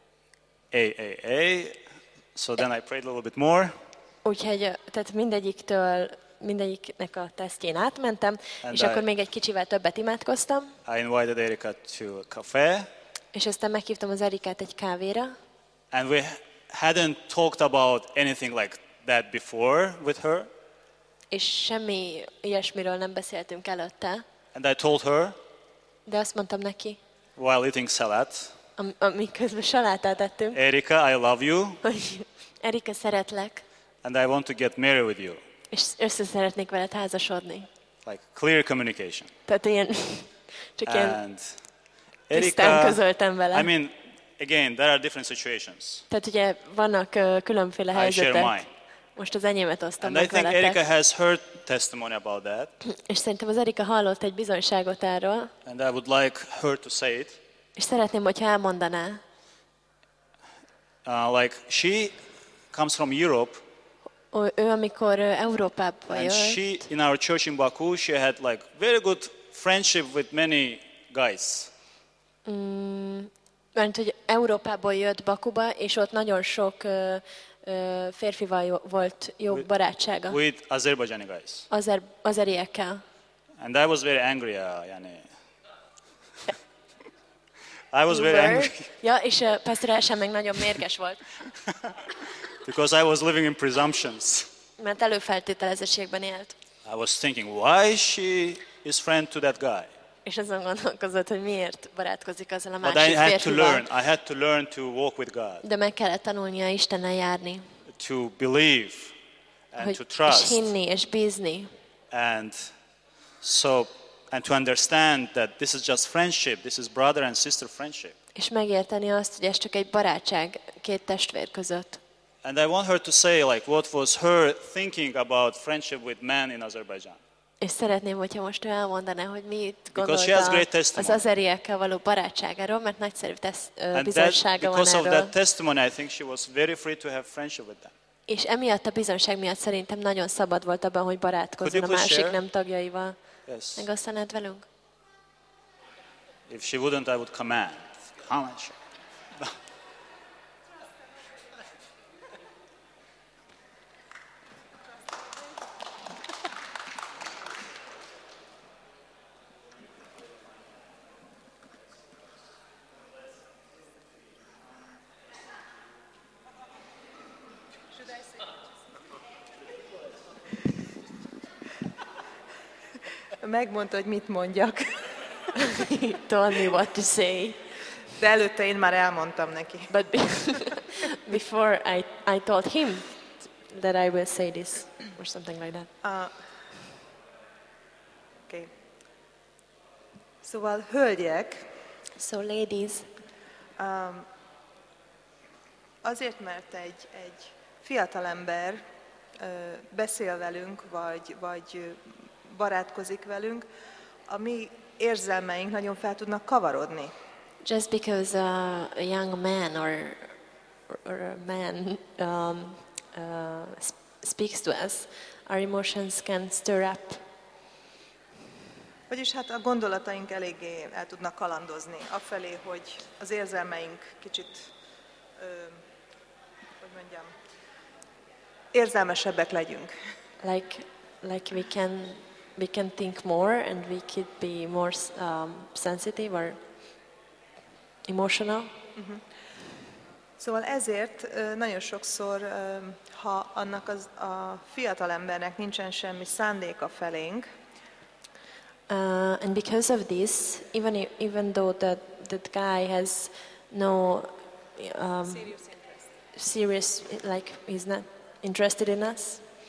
A. So then I prayed a little bit more. Úgyhogy tehát mindegyiknek a tesztjén átmentem, And és akkor még egy kicsivel többet imádkoztam, I invited Erika to a cafe, és aztán meghívtam az Erikát egy kávéra, and we hadn't talked about anything like that before with her. és semmi ilyesmiről nem beszéltünk előtte, And I told her, de azt mondtam neki, while eating salad, amiközben salátát ettünk, Erika, I love you, hogy Erika, szeretlek, and I want to get married with you. és össze szeretnék veled házasodni. Like clear communication. Tehát ilyen, csak ilyen And tisztán Erika, közöltem vele. I mean, again, there are different situations. Tehát ugye vannak különféle I share helyzetek. mine. Most az enyémet osztom And I meg think veletek. Erika has heard testimony about that, És szerintem az Erika hallott egy bizonyságot erről, and I would like her to say it. és szeretném, hogyha elmondaná. Like she comes from Europe, Ő amikor Európába and she jött, in our church in Baku, she had like very good friendship with many guys. mert hogy Európából jött Bakuba, és ott nagyon sok férfival volt jó barátsága. With Azerbaijani guys. Azeriekkel. And I was very angry, yani. I was very angry Ja, és Pastor Elsen meg nagyon mérges volt, because I was living in presumptions. mert előfeltételezettségben élt. I was thinking, why she is friend to that guy? És azon gondolkozott, hogy miért barátkozik azzal a But másik I had to férfival. learn. I had to learn to walk with God, De meg kellett tanulnia Istennel járni, to believe and hogy, to és trust, hinni, és bízni. and to understand that this is just friendship. This is brother and sister friendship. És megérteni azt, hogy ez csak egy barátság két testvér között. And I want her to say like what was her thinking about friendship with men in Azerbaijan. És szeretném, hogyha most ő elmondaná, hogy mit Because she has gondolta great az testimony. azeriekkel való barátságáról, mert nagyszerű And bizonysága van because of erről. that testimony, I think she was very free to have friendship with them. És emiatt a bizonyság miatt szerintem nagyon szabad volt abban, hogy barátkozzon a Could you please másik share? nem tagjaival. Yes. Megosztanád velünk? If she wouldn't, I would command. Come and share. Megmondta, hogy mit mondjak, He told me what to say, de előtte én már elmondtam neki. but before I told him that I will say this, or something like that. Okay. Szóval, hölgyek, So ladies, azért, mert egy fiatalember beszél velünk, vagy barátkozik velünk, a mi érzelmeink nagyon fel tudnak kavarodni. Just because a young man or a man speaks to us, our emotions can stir up. Vagyis hát a gondolataink eléggé el tudnak kalandozni afelé, hogy az érzelmeink kicsit, érzelmesebbek legyünk. Like we can think more and we could be more sensitive or emotional. Szóval ezért nagyon sokszor, ha annak a fiatal embernek nincsen semmi szándéka felénk, and because of this, even though that guy has no serious, like he's not interested in us,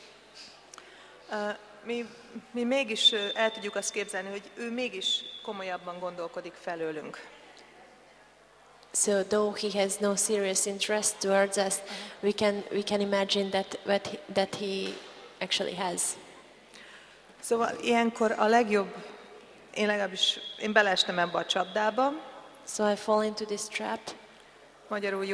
mi mégis el tudjuk azt képzelni, hogy ő mégis komolyabban gondolkodik felőlünk. So though he has no serious interest towards us, we can imagine that he actually has. Szóval ilyenkor a legjobb, én beleestem ebbe a csapdába. So I fall into this trap. Magyarul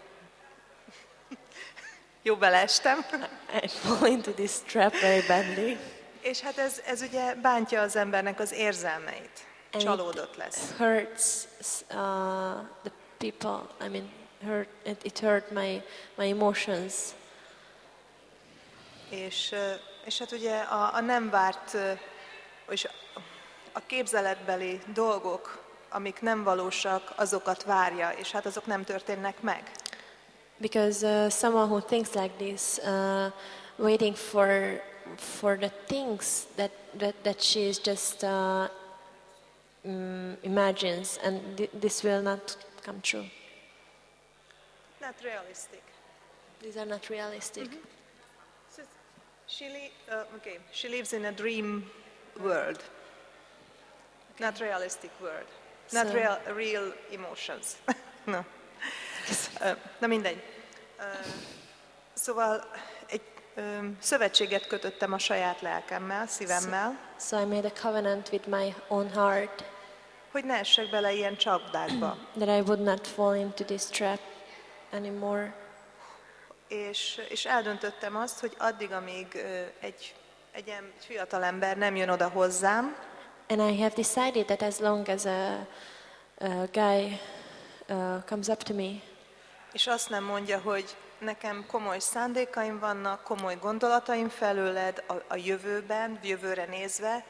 jó beleestem. I fall into this trap very badly. És hát ez ugye bántja az embernek az érzelmeit. And csalódott lesz. Hurts the people. I mean, it hurt my emotions. És hát ugye a nem várt, és a képzeletbeli dolgok, amik nem valósak, azokat várja, és hát azok nem történnek meg. Because someone who thinks like this, waiting for the things that she is just imagines, and this will not come true. Not realistic. These are not realistic. So she lives in a dream world, not realistic world, not So- real emotions. No. Na mindegy. Szóval egy szövetséget kötöttem a saját lelkemmel, szívemmel, So I made a covenant with my own heart hogy ne essek bele ilyen csapdákba. that I would not fall into this trap anymore. És eldöntöttem azt, hogy addig, amíg egy fiatal ember nem jön oda hozzám, And I have decided that as long as a guy comes up to me és azt nem mondja, hogy nekem komoly szándékaim vannak, komoly gondolataim felőled a jövőben, jövőre nézve,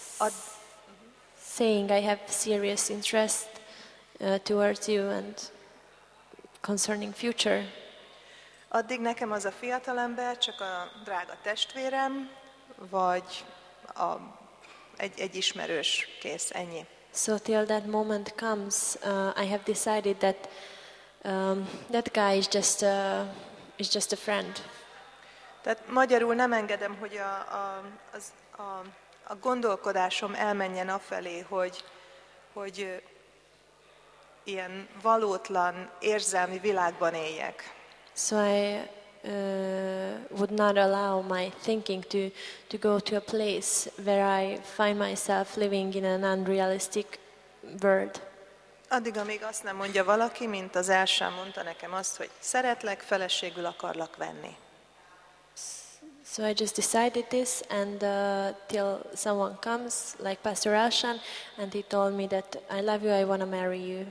saying I have serious interest towards you and concerning future, addig nekem az a fiatalember csak a drága testvérem, vagy egy ismerős, kész, ennyi. so till that moment comes, I have decided that that guy is just a friend. Tehát magyarul nem engedem, hogy a gondolkodásom elmenjen afelé, hogy ilyen valótlan érzelmi világban éljek. So I would not allow my thinking to go to a place where I find myself living in an unrealistic world. Addig, amíg azt nem mondja valaki, mint az Elsán mondta nekem azt, hogy szeretlek, feleségül akarlak venni. So I just decided this, and till someone comes, like Pastor Alshan, and he told me that I love you, I want to marry you.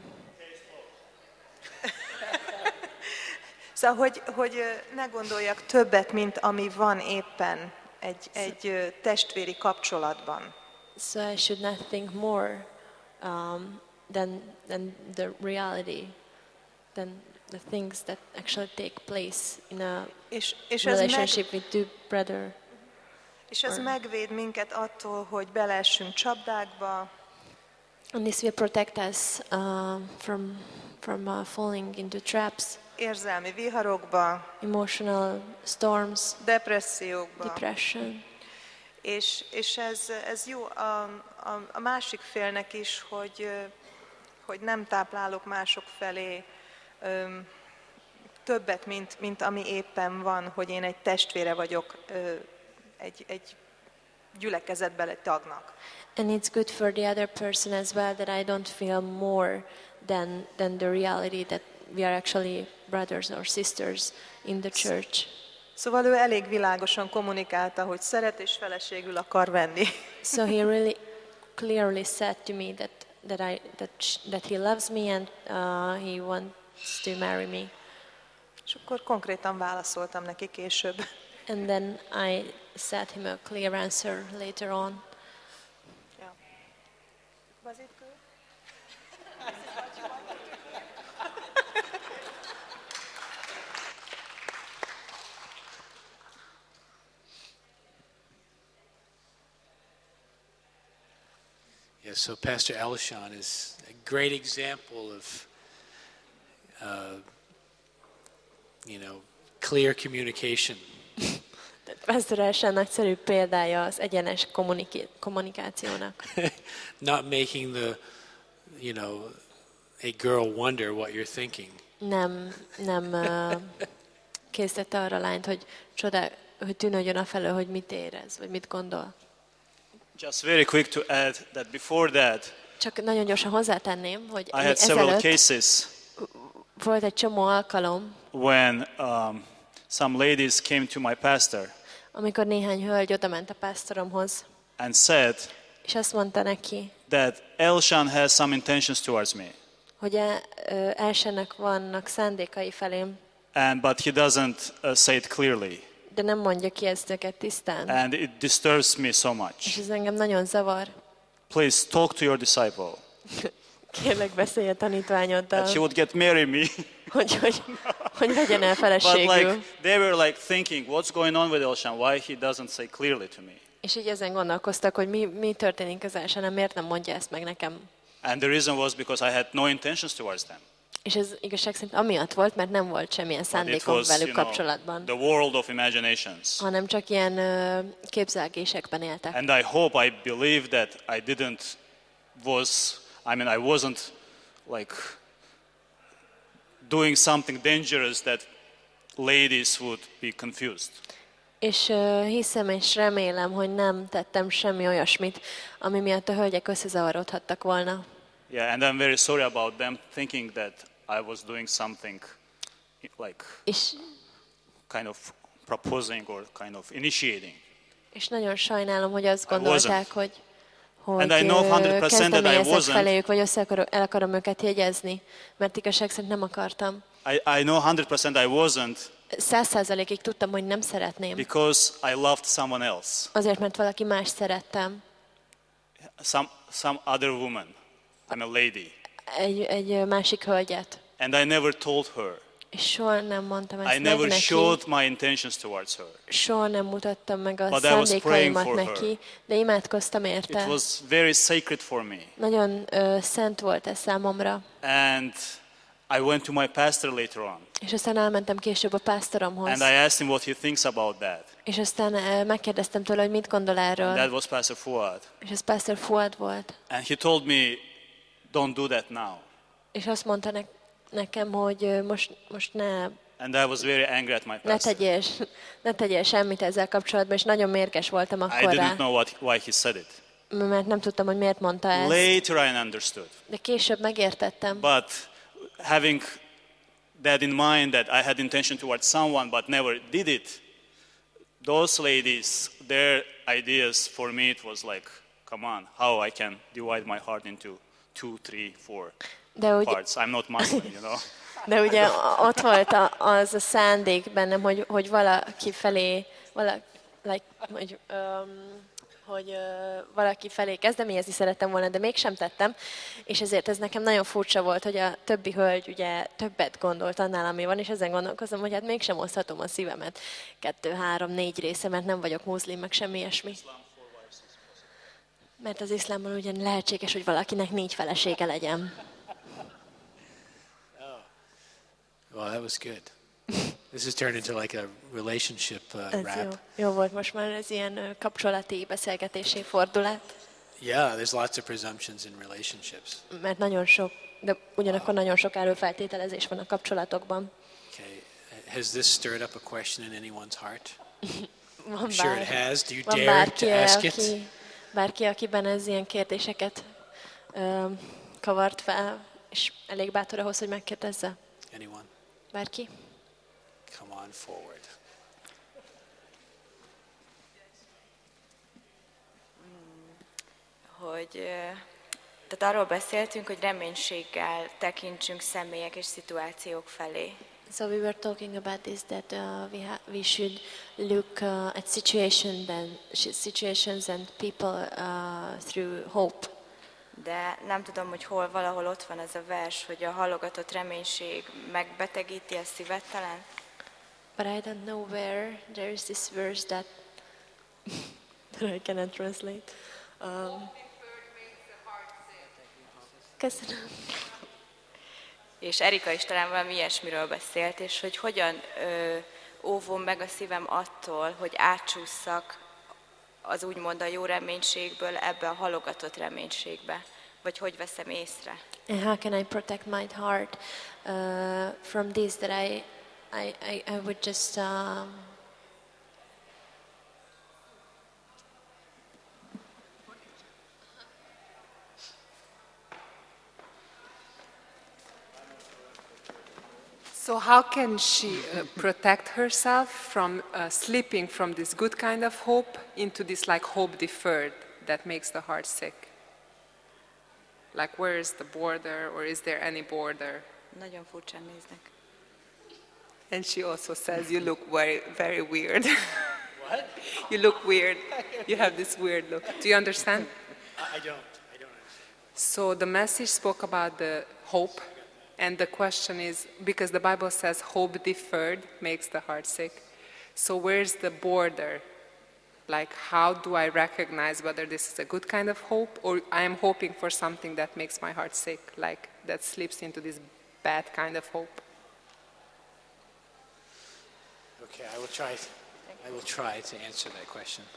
Szóval, hogy ne gondoljak többet, mint ami van éppen egy testvéri kapcsolatban. So I should not think more than the reality, than the things that actually take place in a És relationship with two brother. És ez megvéd minket attól, hogy beleessünk csapdákba, And this will protect us from falling into traps, érzelmi viharokba, emotional storms, depressziókba. depression. És ez jó a másik félnek is, hogy nem táplálok mások felé többet, mint ami éppen van, hogy én egy testvére vagyok egy gyülekezetbeli tagnak. And it's good for the other person as well that I don't feel more than the reality that we are actually brothers or sisters in the church. Szóval ő elég világosan kommunikálta, hogy szeret és feleségül akar venni. So he really clearly said to me that he loves me and he wants to marry me. És akkor konkrétan válaszoltam neki később. And then I said him a clear answer later on. Ja. Was it good? Yeah, so Pastor Alshon is a great example of, clear communication. Pastor Alshon nagyszerű példája az egyenes kommunikációnak. Not making a girl wonder what you're thinking. Nem készítette arra a lányt, hogy tűnődjön afelől, hogy mit érez, vagy mit gondol. Just very quick to add that before that, Csak nagyon gyorsan hozzátenném, hogy I had several ezelőtt cases volt egy csomó alkalom, when some ladies came to my pastor amikor néhány hölgy odament a pásztoromhoz, and said és azt mondta neki, that Elshan has some intentions towards me, hogy Elshennek vannak szándékai felém, but he doesn't say it clearly, de nem mondja ki ezeket tisztán. and it disturbs me so És much. ez engem nagyon zavar. Please talk to your disciple Kérlek, beszélj a tanítványoddal, that she would get marry me. hogy vegyen el But feleségül. they were thinking, what's going on with Elshan? Why he doesn't say clearly to me? És így ezen gondolkoztak, hogy mi történik az Elshenem, miért nem mondja ezt meg nekem. And the reason was because I had no intentions towards them. És ez igazság szerint amiatt volt, mert nem volt semmilyen But it szándékom was, velük kapcsolatban, the world of imaginations. hanem csak ilyen képzelgésekben éltek. And I hope, I believe that I wasn't doing something dangerous that ladies would be confused. És hiszem és remélem, hogy nem tettem semmi olyasmit, ami miatt a hölgyek összezavarodhattak volna. Yeah, and I'm very sorry about them thinking that I was doing something És kind of proposing or kind of initiating. És nagyon sajnálom, hogy azt gondolták, hogy And I know 100% that I kezdeményezek wasn't. feléjük, vagy el akarom őket jegyezni, mert igazság szerint nem akartam. I know 100% I wasn't 100%-ig tudtam, hogy nem szeretném. because I loved someone else, Azért, mert valaki más szerettem. some other woman. I'm a lady. Egy másik hölgyet. And I never told her. És soha nem mondtam I ezt meg never neki. showed my intentions towards her. Soha nem mutattam meg a But I was praying szándékaimat for neki, her. de imádkoztam It érte. was very sacred for me. Nagyon szent volt ez számomra. And I went to my pastor later on. És aztán elmentem később a pásztoromhoz. And I asked him what he thinks about that. És aztán megkérdeztem tőle, hogy mit gondol erről. That was Pastor Fuad. És ez Pastor Fuad volt. And he told me, don't do that now. És azt mondta nekem, hogy most ne And I was very angry at my pastor. ne tegyél semmit ezzel kapcsolatban, és nagyon mérges voltam I akkor didn't rá, know why he said it. mert nem tudtam, hogy miért mondta ezt. Later I understood. De később megértettem. But having that in mind, that I had intention towards someone but never did it, those ladies, their ideas for me, it was like, come on, how I can divide my heart into 2, 3, 4 parts. I'm not Muslim, De ugye ott volt az a szándék bennem, hogy valaki felé, valaki felé kezdeményezni szerettem volna, de mégsem tettem, és ezért ez nekem nagyon furcsa volt, hogy a többi hölgy ugye többet gondolt annál, ami van, és ezen gondolkozom, hogy hát mégsem oszthatom a szívemet 2, 3, 4 része, mert nem vagyok muszlim, meg semmi ilyesmi. Mert az iszlámban ugye lehetséges, hogy valakinek 4 felesége legyen. Well, that was good. This has turned into like a relationship Ez rap. jó volt, most már ez ilyen kapcsolati beszélgetésé fordulat, Yeah, there's lots of presumptions in relationships. mert nagyon sok, de ugyanakkor nagyon sok előfeltételezés van a kapcsolatokban. Okay. has this stirred up a question in anyone's heart? Van I'm sure it has. Do you van dare bárki, to ask it? bárki, akiben ez ilyen kérdéseket kavart fel, és elég bátor ahhoz, hogy megkérdezze? Anyone? Bárki? Come on forward. Hogy, tehát arról beszéltünk, hogy reménységgel tekintsünk személyek és szituációk felé. So we were talking about this, that we should look at situations and people through hope. De nem tudom, hogy hol, valahol ott van ez a vers, hogy a halogatott reménység megbetegíti a szívet talán. But I don't know where there is this verse that I cannot translate. Köszönöm. És Erika is talán valami ilyesmiről beszélt, és hogy hogyan óvom meg a szívem attól, hogy átcsússzak az úgymond a jó reménységből ebbe a halogatott reménységbe. Vagy hogy veszem észre. And how can I protect my heart from this, that I would just So how can she protect herself from slipping from this good kind of hope into this like hope deferred that makes the heart sick? Like where is the border, or is there any border? Nagyon furcsán néznek. And she also says you look very, very weird. What? You look weird. You have this weird look. Do you understand? I don't understand. So the message spoke about the hope. And the question is, because the Bible says hope deferred makes the heart sick. So where's the border? Like, how do I recognize whether this is a good kind of hope, or I am hoping for something that makes my heart sick, like that slips into this bad kind of hope? Okay, I will try to answer that question.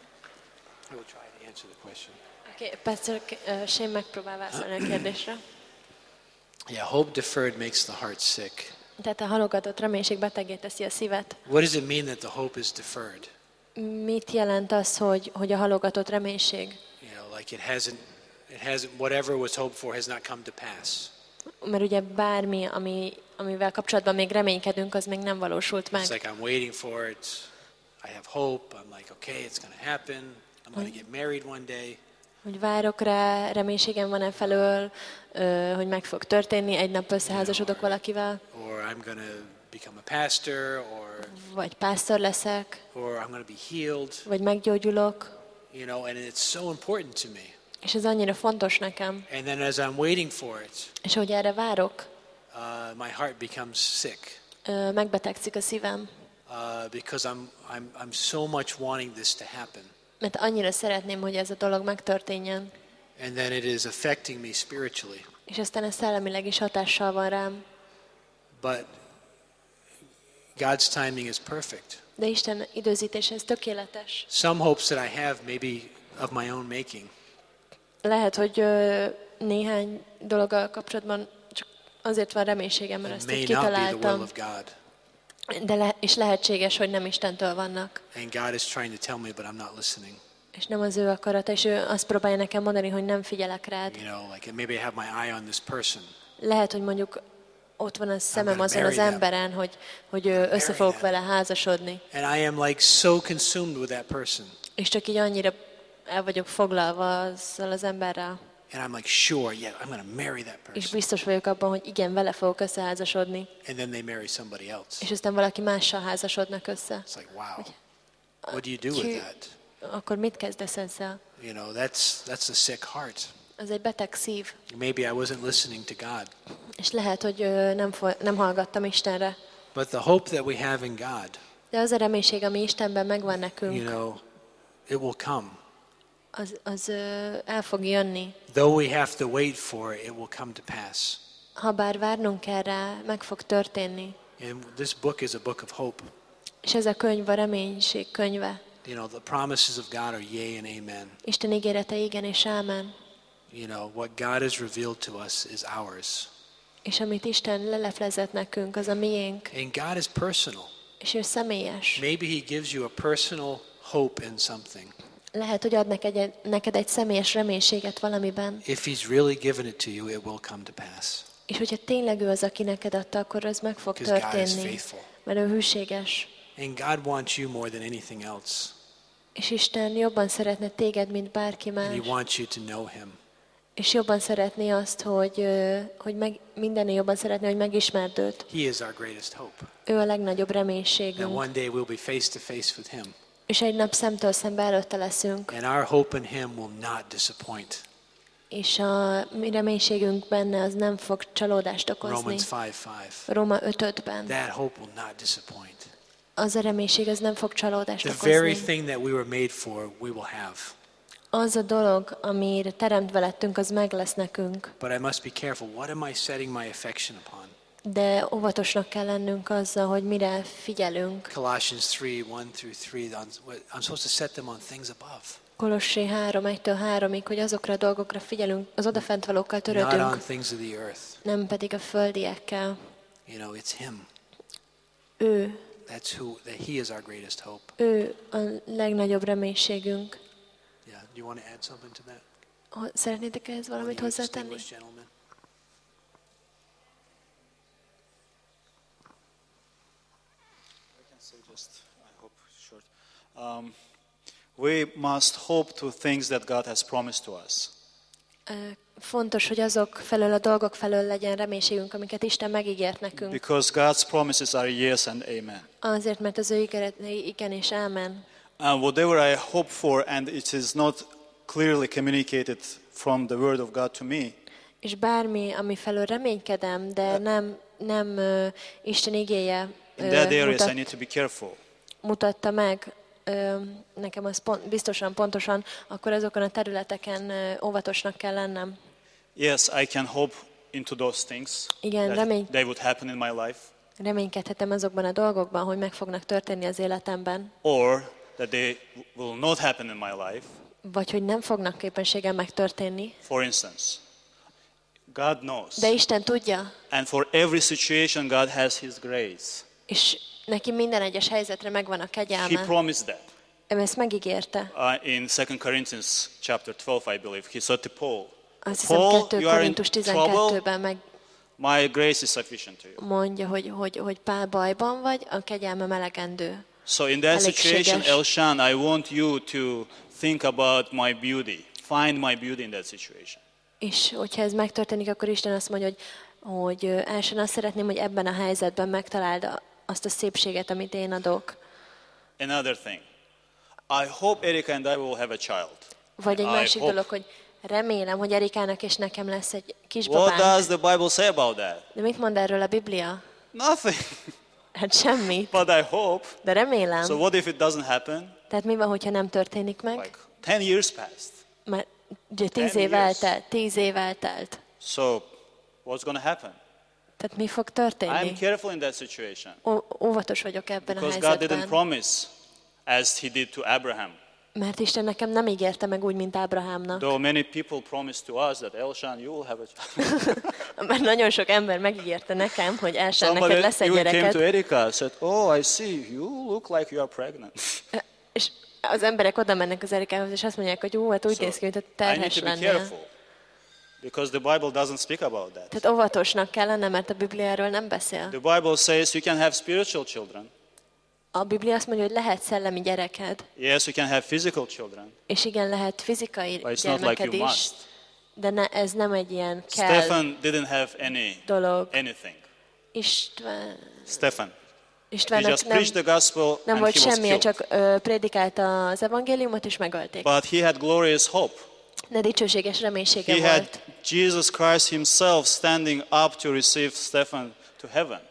I will try to answer the question. Okay, Pastor Shane megpróbál válaszolni a kérdésre. Yeah, hope deferred makes the heart sick. Tehát a halogatott reménység betegé teszi a szívet. What does it mean that the hope is deferred? Mit jelent az, hogy a halogatott reménység? You know, like it hasn't, whatever was hoped for has not come to pass. Mert ugye bármi, amivel kapcsolatban még reménykedünk, az még nem valósult meg. It's like I'm waiting for it. I have hope. I'm like, okay, it's going to happen. I'm going to get married one day. Hogy várok rá, reménységem van felől, hogy meg fog történni, egy nap összeházasodok valakivel. Or I'm going to become a pastor, vagy pásztor leszek. Or I'm going to be healed. Vagy meggyógyulok. You know, and it's so important to me. És ez annyira fontos nekem. And then as I'm waiting for it, és ahogy erre várok, my heart becomes sick. Megbetegszik a szívem. Because I'm so much wanting this to happen. Mert annyira szeretném, hogy ez a dolog megtörténjen. And then it is affecting me spiritually. És aztán ez szellemileg is hatással van rám. But God's timing is perfect. De Isten időzítése ez tökéletes. Some hopes that I have maybe of my own making. Lehet, hogy néhány dologgal kapcsolatban csak azért van reménységem, mert ezt így kitaláltam. És lehetséges, hogy nem Istentől vannak. And God is trying to tell me, but I'm not listening. És nem az ő akarata, és ő azt próbálja nekem mondani, hogy nem figyelek rád. You know, like maybe I have my eye on this person. Lehet, hogy mondjuk ott van a szemem azon az emberen, hogy össze fogok vele házasodni. And I am like so consumed with that person. És csak így annyira el vagyok foglalva azzal az emberrel. And I'm like sure, yeah, I'm going to marry that person. És biztos vagyok abban, hogy igen, vele fogok összeházasodni. And then they marry somebody else. És aztán valaki mással házasodnak össze. It's like, wow. What do you do with that? Akkor mit kezdesz ezzel? You know, that's a sick heart. Az egy beteg szív. Maybe I wasn't listening to God. És lehet, hogy nem hallgattam Istenre. But the hope that we have in God. De az a reménység, ami Istenben megvan nekünk. You know, it will come. Az el fog jönni. Though we have to wait for it, it will come to pass. Ha bár várnunk kell rá, meg fog történni. And this book is a book of hope. És ez a könyv a reménység könyve. You know, the promises of God are yea and amen. Isten ígérete igen és ámen. You know, what God has revealed to us is ours. És amit Isten leleplezett nekünk, az a miénk. And God is personal. És ő személyes. Maybe he gives you a personal hope in something. Lehet, hogy ad neked egy személyes reménységet valamiben. If he's really given it to you, it will come to pass. És hogyha tényleg ő az, aki neked adta, akkor az meg fog Because God is történni. faithful. Mert ő hűséges. And God wants you more than anything else. És Isten jobban szeretne téged, mint bárki And he más. wants you to know him. És jobban szeretné azt, hogy mindennél jobban szeretné, hogy megismerd őt. He is our greatest hope. Ő a legnagyobb And reménységünk. one day we'll be face to face with him. És egy nap szemtől szembe előtte leszünk. And our hope in him will not disappoint. És a mi reménységünk benne az nem fog csalódást okozni. Romans 5:5. Róma 5:5-ben. That hope will not disappoint. Az a reménység, az nem fog csalódást The very okozni. thing that we were made for, we will have. Az a dolog, amire teremtve lettünk, az meg lesz nekünk. But I must be careful. What am I setting my affection upon? De óvatosnak kell lennünk azzal, hogy mire figyelünk. Colossians 3:1-3. I'm supposed to set them on things above. Kolossé 3, 1-től 3-ig, hogy azokra a dolgokra figyelünk, az odafent valókkal Not on törődünk, things of the earth. nem pedig a földiekkel. You know, it's him. Ő That he is our greatest hope. Ő a legnagyobb reménységünk. Yeah. Do you want to add something to that? Szeretnétek ehhez valamit One of you hozzátenni? distinguished gentlemen? We must hope to things that God has promised to us. Fontos, hogy azok felől, a dolgok felől legyen reménységünk, amiket Isten megígért nekünk. Because God's promises are yes and amen. Azért, mert az ő ígéretei igen és ámen. And whatever I hope for and it is not clearly communicated from the word of God to me, És bármi, ami felől reménykedem, de nem Isten igéje in that areas I need to be careful. mutatta meg nekem az biztosan, pontosan, akkor azokon a területeken óvatosnak kell lennem. Yes, I can hope into those things Igen, that they would happen in my life, reménykedhetem azokban a dolgokban, hogy meg fognak történni az életemben, or that they will not happen in my life. vagy hogy nem fognak képességgel megtörténni. For instance, God knows. De Isten tudja, And for every situation God has his grace. és neki minden egyes helyzetre megvan a He kegyelme. promised that. Ő ezt megígérte. In 2 Corinthians chapter 12, I believe, he said to Paul, Azt hiszem Paul, 2 you are in Korintus trouble, 12-ben my grace is sufficient to you. megmondja, hogy Pál bajban vagy, a kegyelmem elegendő. So in that situation, Elégséges. Elshan, I want you to think about my beauty. Find my beauty in that situation. És hogyha ez megtörténik, akkor Isten azt mondja, hogy elsőn azt szeretném, hogy ebben a helyzetben megtaláld azt a szépséget, amit én adok. Another thing. I hope Erika and I will have a child. Vagy egy I másik hope. dolog, hogy remélem, hogy Erikának és nekem lesz egy What kisbabánk. does the Bible say about that? De mit mond erről a Biblia? Nothing. Hát semmit. But I hope. De remélem. So what if it doesn't happen? Tehát mi van, hogyha nem történik meg? Like 10 years passed. Mert ugye 10 10 év years. eltelt. 10 év eltelt. So what's going to happen? Tehát mi fog I'm történni? careful in that situation. Óvatos vagyok ebben a Because God didn't helyzetben. promise as he did to Abraham. Mert Isten nekem nem ígérte meg úgy, mint Ábrahámnak. Though many people promised to us that Elshan, you will have a child. Mert nagyon sok ember megígérte nekem, hogy Elsán neked Somebody lesz egy even came gyereket. to Erika and said, oh, I see, you look like you are pregnant. És az emberek oda mennek az Erikához, és azt mondják, hogy hát úgy néz ki, mint hogy I need terhes to be lennél. careful. Because the Bible doesn't speak about that. Tehát óvatosnak kell lennem, mert a Biblia erről nem beszél. The Bible says you can have spiritual children. A Biblia azt mondja, hogy lehet szellemi gyereked, Yes, you can have physical children. és igen, lehet fizikai But it's not like gyermeked you is, must. de ez nem egy ilyen kell Stephen didn't have dolog. anything. Stephen, Stephen. He Istvánnak just preached the gospel nem and volt he was semmilyen, killed. csak prédikálta az evangéliumot, és megölték. But he had glorious hope. De dicsőséges reménysége He had volt. Jesus Christ himself standing up to receive Stephen to heaven.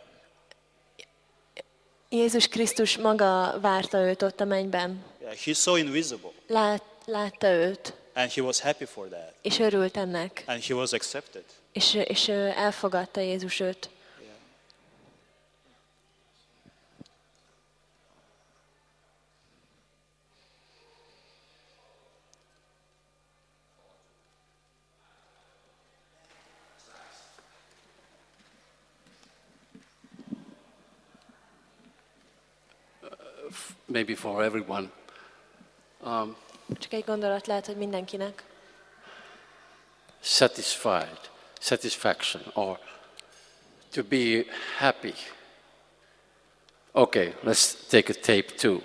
Jézus Krisztus maga várta őt ott a mennyben. Yeah, he's so invisible. Látta őt, And he was happy for that. és örült ennek. And he was accepted. És elfogadta Jézus őt. maybe for everyone. Csak egy gondolat lehet, hogy mindenkinek. Satisfaction, or to be happy. Okay, let's take a tape too.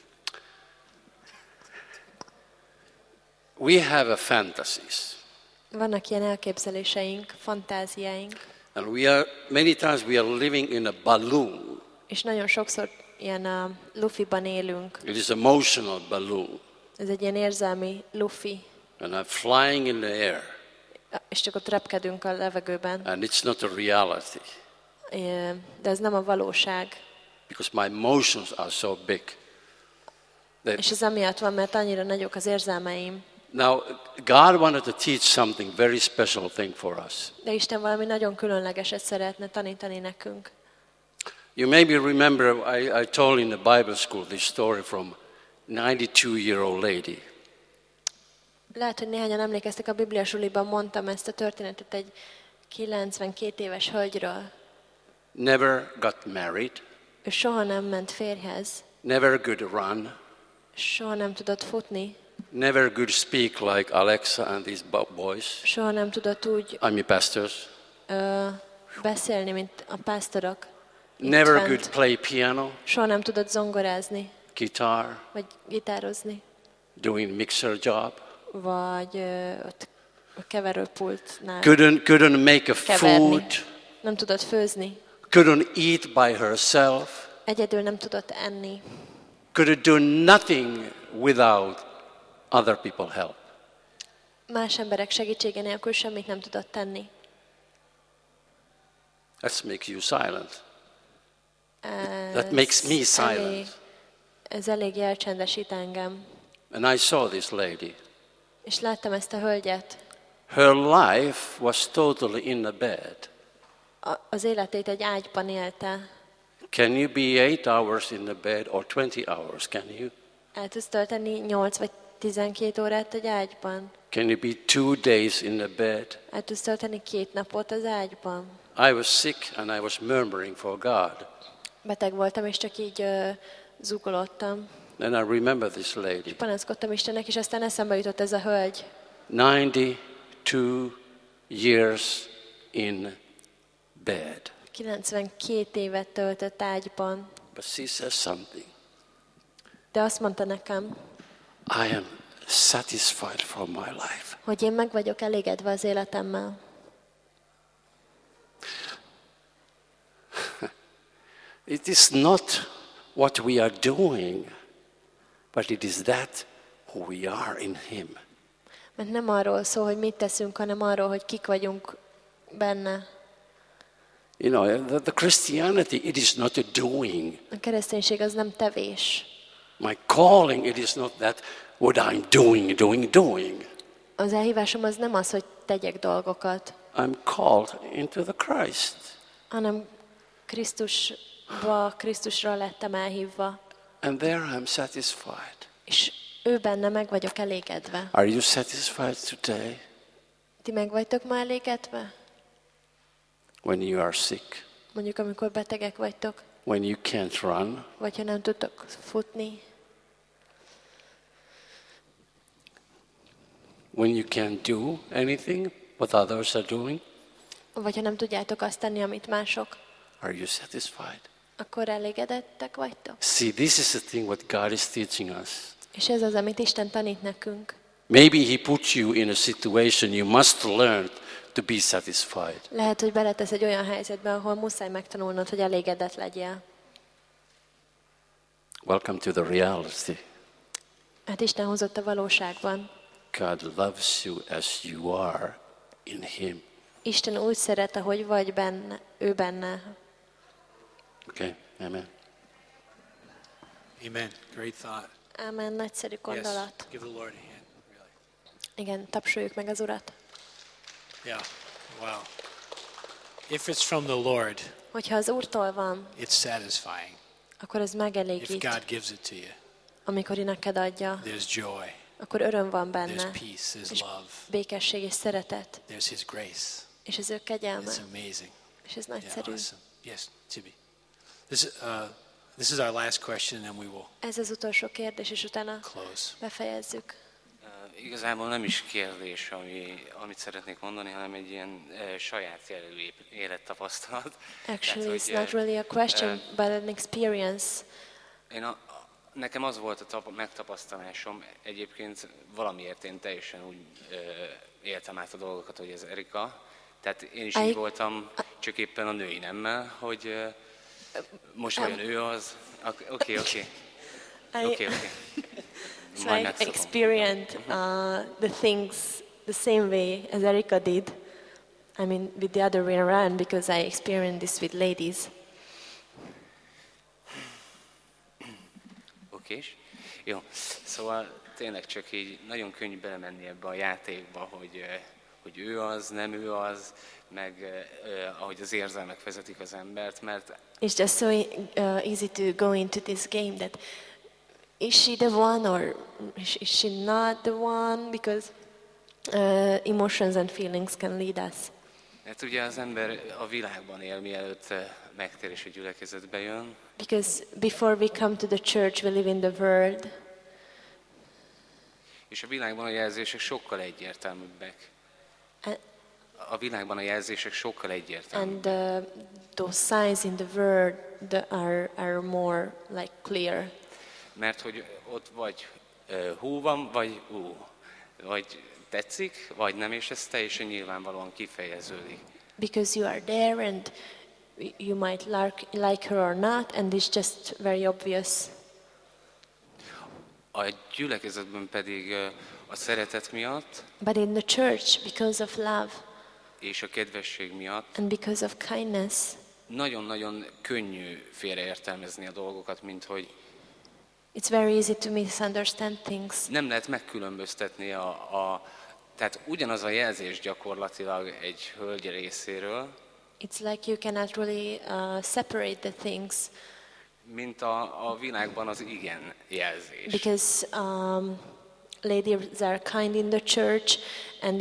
We have a fantasies. Vannak ilyen elképzeléseink, fantáziáink, And many times we are living in a balloon. és nagyon sokszor ilyen lufiban élünk. It is emotional balloon. Ez egy ilyen érzelmi lufi, And I'm flying in the air. és csak ott repkedünk a levegőben. And it's not a reality. De ez nem a valóság. Because my emotions are so big. És ez amiatt van, mert annyira nagyok az érzelmeim. Now, God wanted to teach something very special thing for us. De Isten valami nagyon különlegeset szeretne tanítani nekünk. You maybe remember I told in the Bible school this story from 92-year-old lady. Lehet, hogy néhányan emlékeztek, a Bibliasuliban mondtam ezt a történetet egy 92 éves hölgyről. Never got married. Ő soha nem ment férjhez. Never could run. Soha nem tudott futni. Never could speak like Alexa and these boys. Soha nem tudott úgy pastors. beszélni, mint a pásztorok. Never could play piano. Soha nem tudott zongorázni. Guitar. Vagy gitározni. Doing mixer job. Vagy ott a keverőpultnál couldn't make a keverni. food. Nem tudott főzni. Couldn't eat by herself. Egyedül nem tudott enni. Could do nothing without other people help. Más emberek segítsége nélkül semmit nem tudott tenni. That makes you silent. That makes me silent. Ez elég elcsendesít engem. And I saw this lady. És láttam ezt a hölgyet. Her life was totally in the bed. Az életét egy ágyban élte. Can you be 8 hours in the bed or 20 hours? Can you? El tudsz tölteni 8 vagy 12 órát egy ágyban? Can you be 2 days in the bed? El tudsz tölteni 2 napot az ágyban? I was sick and I was murmuring for God. Beteg voltam, és csak így zúgolódtam. Then I remember this lady. Panaszkodtam Istennek, és aztán eszembe jutott ez a hölgy. 92 years in bed. 92 évet töltött ágyban. But she says something. De azt mondta nekem, I am satisfied for my life. hogy én meg vagyok elégedve az életemmel. It is not what we are doing, but it is that who we are in Him. Mert nem arról szól, hogy mit teszünk, hanem arról, hogy kik vagyunk benne. You know, the Christianity, it is not a doing. A kereszténység az nem tevés. My calling, it is not that what I'm doing. Az elhívásom az nem az, hogy tegyek dolgokat, I'm called into the Christ. hanem Krisztusra lettem elhívva. And there I'm satisfied. És ő benne meg vagyok elégedve. Are you satisfied today? Ti meg vagytok ma elégedve? When you are sick? Mondjuk, amikor betegek vagytok, When you can't run? vagy ha nem tudtok futni, When you can't do anything what others are doing? vagy ha nem tudjátok azt tenni, amit mások, Are you satisfied? akkor elégedettek vagytok? See, this is the thing what God is teaching us. És ez az, amit Isten tanít nekünk. Maybe He puts you in a situation you must learn to be satisfied. Lehet, hogy beletesz egy olyan helyzetbe, ahol muszáj megtanulnod, hogy elégedett legyél. Welcome to the reality. Hát Isten hozott a valóságban. God loves you as you are in Him. Isten úgy szeret, ahogy vagy benne, ő benne. Okay, amen. Amen. Great thought. Ámen, nagyszerű gondolat. Yes. Give the Lord a hand. Really. Igen, tapsoljuk meg az Urat. Yeah. Wow. If it's from the Lord, Hogyha az Úrtól van, it's satisfying. akkor ez If megelégít. God gives it to you, Amikor neked adja, there's joy, akkor öröm van there's benne. peace, there's És love, békesség és szeretet. there's His grace. És az ő kegyelme. It's amazing. És ez Yeah, nagyszerű. awesome. Yes, Tibi. This is our last question, and then we will Ez az utolsó kérdés, és utána close. befejezzük. Igazából nem is kérdés, amit szeretnék mondani, hanem egy ilyen saját jellegű élettapasztalat. Actually, it's not really a question, but an experience. Nekem az volt a megtapasztalásom, egyébként valamiért én teljesen úgy éltem át a dolgokat, hogy ez Erika. Tehát én is így voltam, csak éppen a női nemmel, hogy most olyan ő az. Oké. So I experienced the things the same way as Erika did. I mean, with the other way around, because I experienced this with ladies. Okés. Jó, szóval tényleg csak így nagyon könnyű belemenni ebbe a játékba, hogy ő az, nem ő az, meg ahogy az érzelmek vezetik az embert, mert... It's just so easy to go into this game that is she the one or is she not the one? Because emotions and feelings can lead us. Hát ugye az ember a világban él, mielőtt megtér és a gyülekezetbe jön. Because before we come to the church, we live in the world. És a világban a jelzések sokkal egyértelműbbek. A világban a jelzések sokkal egyértelműbbek. And those signs in the world are more like clear. Mert hogy ott vagy hú van, vagy ú. Vagy tetszik, vagy nem, és ez teljesen nyilvánvalóan kifejeződik. Because you are there and you might like her or not, and it's just very obvious. A gyülekezetben pedig a szeretet miatt, but in the church, because of love, és a kedvesség miatt, and because of kindness, nagyon-nagyon könnyű félreértelmezni a dolgokat, mint hogy it's very easy to misunderstand things. Nem lehet megkülönböztetni tehát ugyanaz a jelzés gyakorlatilag egy hölgy részéről, It's like you cannot really separate the things. Mint a világban az igen jelzés. Because ladies are kind in the church, and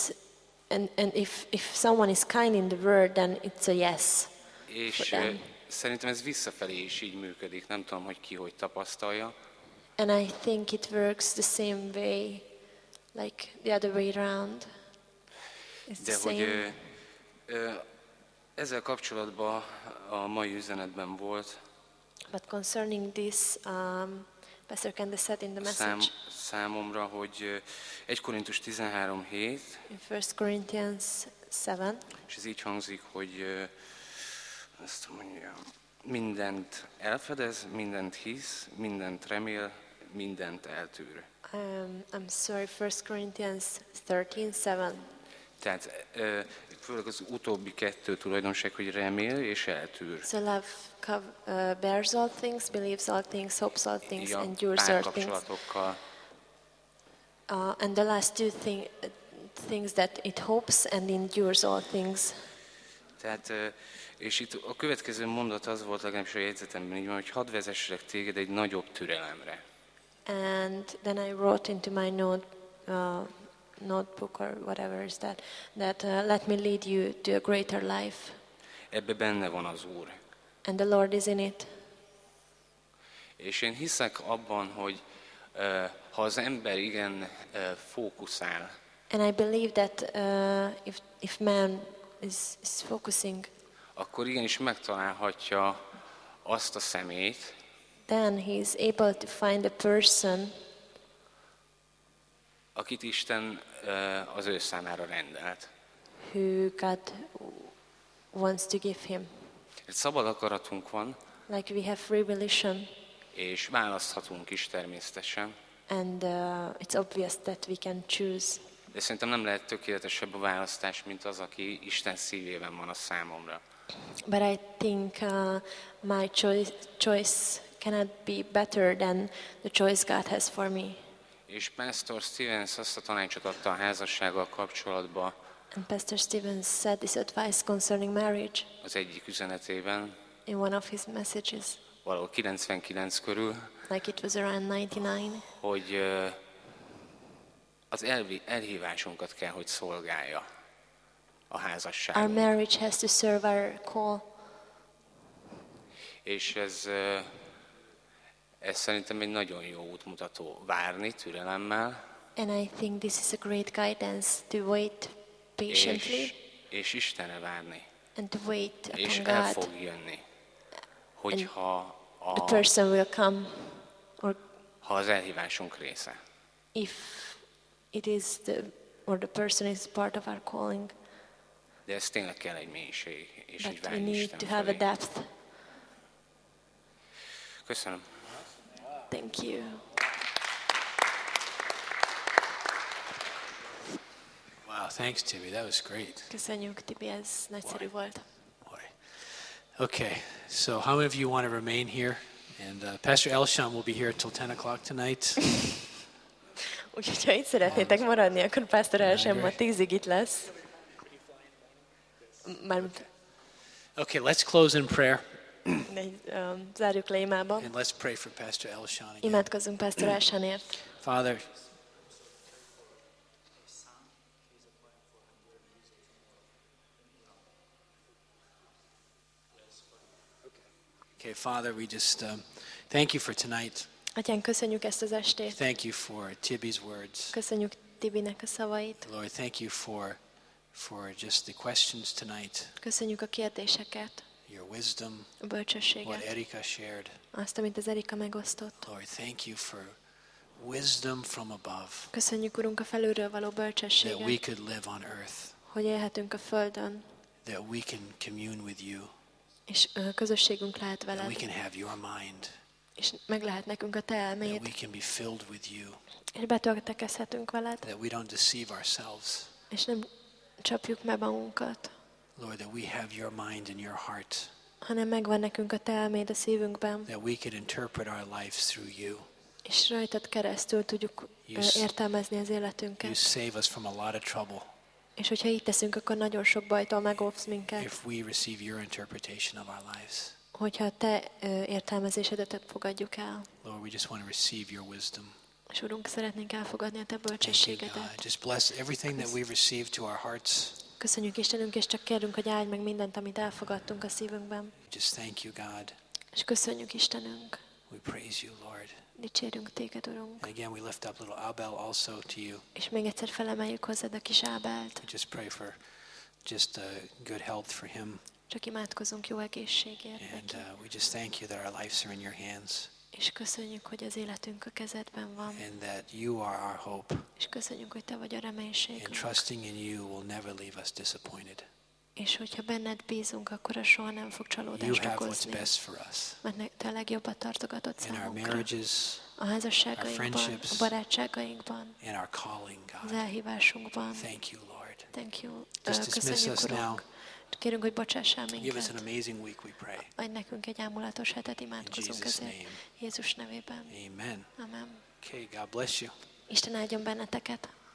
if someone is kind in the world, then it's a yes. És szerintem ez visszafelé is így működik. Nem tudom, hogy ki hogy tapasztalja. And I think it works the same way, like the other way around. It's De the same. hogy ezzel kapcsolatban a mai üzenetben volt. But concerning this, Pastor Kende said in the message. Számomra, hogy 1 Korintus 13:7. In 1 Corinthians 7. És ez így hangzik, hogy azt mondja, mindent elfedez, mindent hisz, mindent remél, mindent eltűr. I'm sorry, 1 Corinthians 13:7. Tehát főleg az utóbbi kettő tulajdonság, hogy remél és eltűr. So love bears all things, believes all things, hopes all things, endures all things. And the last two things that it hopes and endures all things. Tehát, és itt a következő mondat az volt, legalábbis a jegyzetemben így van, hogy hadd vezesselek téged egy nagyobb türelemre. And then I wrote into my notebook or whatever is that let me lead you to a greater life. Ebbe benne van az Úr. And the Lord is in it. És én hiszek abban, hogy ha az ember igen fókuszál, and I believe that if man is focusing, akkor igenis megtalálhatja azt a személyt, then he is able to find a person akit Isten az ő számára rendelt. Who God wants to give him. Egy szabad akaratunk van, like we have free volition, és választhatunk is természetesen. And it's obvious that we can choose. De szerintem nem lehet tökéletesebb a választás, mint az, aki Isten szívében van a számomra. But I think my choice cannot be better than the choice God has for me. És Pastor Stevens azt a tanácsot adta a házassággal kapcsolatban. And Pastor Stevens said this advice concerning marriage. Az egyik üzenetében. In one of his messages. Valahol 99 körül. Like it was around 99. Hogy az elhívásunkat kell, hogy szolgálja a házasság. Our marriage has to serve our call. És ez szerintem egy nagyon jó útmutató, várni türelemmel. And I think this is a great guidance to wait patiently. És Istenre várni. And to wait upon és God. el fog jönni. Hogyha the person will come, or ha az elhívásunk része. if it is the person is part of our calling. De ez tényleg kell egy mélység, és egy But we vágy need Isten to have a felé. depth. Köszönöm. Thank you. Wow, thanks, Tibi. That was great. Köszönjük, Tibi, ez nagyszerű volt. Boy. Okay, so how many of you want to remain here? And Pastor Elshon will be here till 10 o'clock tonight. Úgyhogy, ha itt szeretnétek maradni, akkor Pastor Elshon ma 10-ig itt lesz. Okay, let's close in prayer. Zárjuk le imába. And let's pray for Pastor Elshon again. Imádkozzunk Pastor Elshonért. Father, okay, Father, we just thank you for tonight. Atyán, köszönjük ezt az estét. Thank you for Tibi's words. Köszönjük Tibinek a szavait. Lord, thank you for just the questions tonight. Köszönjük a kérdéseket, Your wisdom, a bölcsességet, what Erika shared. azt, amit az Erika megosztott. Lord, thank you for wisdom from above, Köszönjük, Urunk, a felülről való that we bölcsességet, could live on earth, hogy élhetünk a Földön, that we can commune with you, és közösségünk lehet that we veled, can have your mind, és meg lehet nekünk a te that we elméd, can be filled with you, és betöltekezhetünk veled, that we don't deceive ourselves. és nem csapjuk meg magunkat, Lord, that we have your mind and your heart, hanem megvan nekünk a te elméd a szívünkben, that we could interpret our lives through you. és rajtad keresztül tudjuk értelmezni az életünket. You save us from a lot of trouble És hogyha így teszünk, akkor nagyon sok bajtól megóvsz minket. if we receive your interpretation of our lives. Hogyha a te értelmezésedet fogadjuk el. Lord, we just want to receive your wisdom. És Urunk, szeretnénk elfogadni a te Thank you, bölcsességedet. God. Just bless everything that we've received to our hearts. Köszönjük Istenünk, és csak kérünk, hogy áld meg mindent, amit elfogadtunk a szívünkben. Just thank you, God. És köszönjük Istenünk. We praise you, Lord. Dicsérünk téged, Urunk. And again, we lift up little Abel also to you. És még egyszer felemeljük hozzád a kis Ábelt. We just pray for just good health for him. Csak imádkozunk jó egészségért And neki. we just thank you that our lives are in your hands. És köszönjük, hogy az életünk a kezedben van. And that you are our hope. És köszönjük, hogy te vagy a And reménységünk. trusting in you will never leave us disappointed. És hogyha benned bízunk, akkor a soha nem fog You csalódást have what's okozni. best for us. Mert te a legjobbat tartogatod In our számunkra. marriages, A házasságainkban, friendships, a barátságainkban, in our calling, az God. elhívásunkban. Thank you, Lord. Thank you. Just dismiss Köszönjük, us now. Urunk. Kérünk, hogy bocsássál Give us an minket. amazing week, we pray. Adj nekünk egy ámulatos hetet, imádkozunk Jesus' ezért. name. Jézus nevében. Amen. Amen. Okay, God bless you. Isten áldjon benneteket.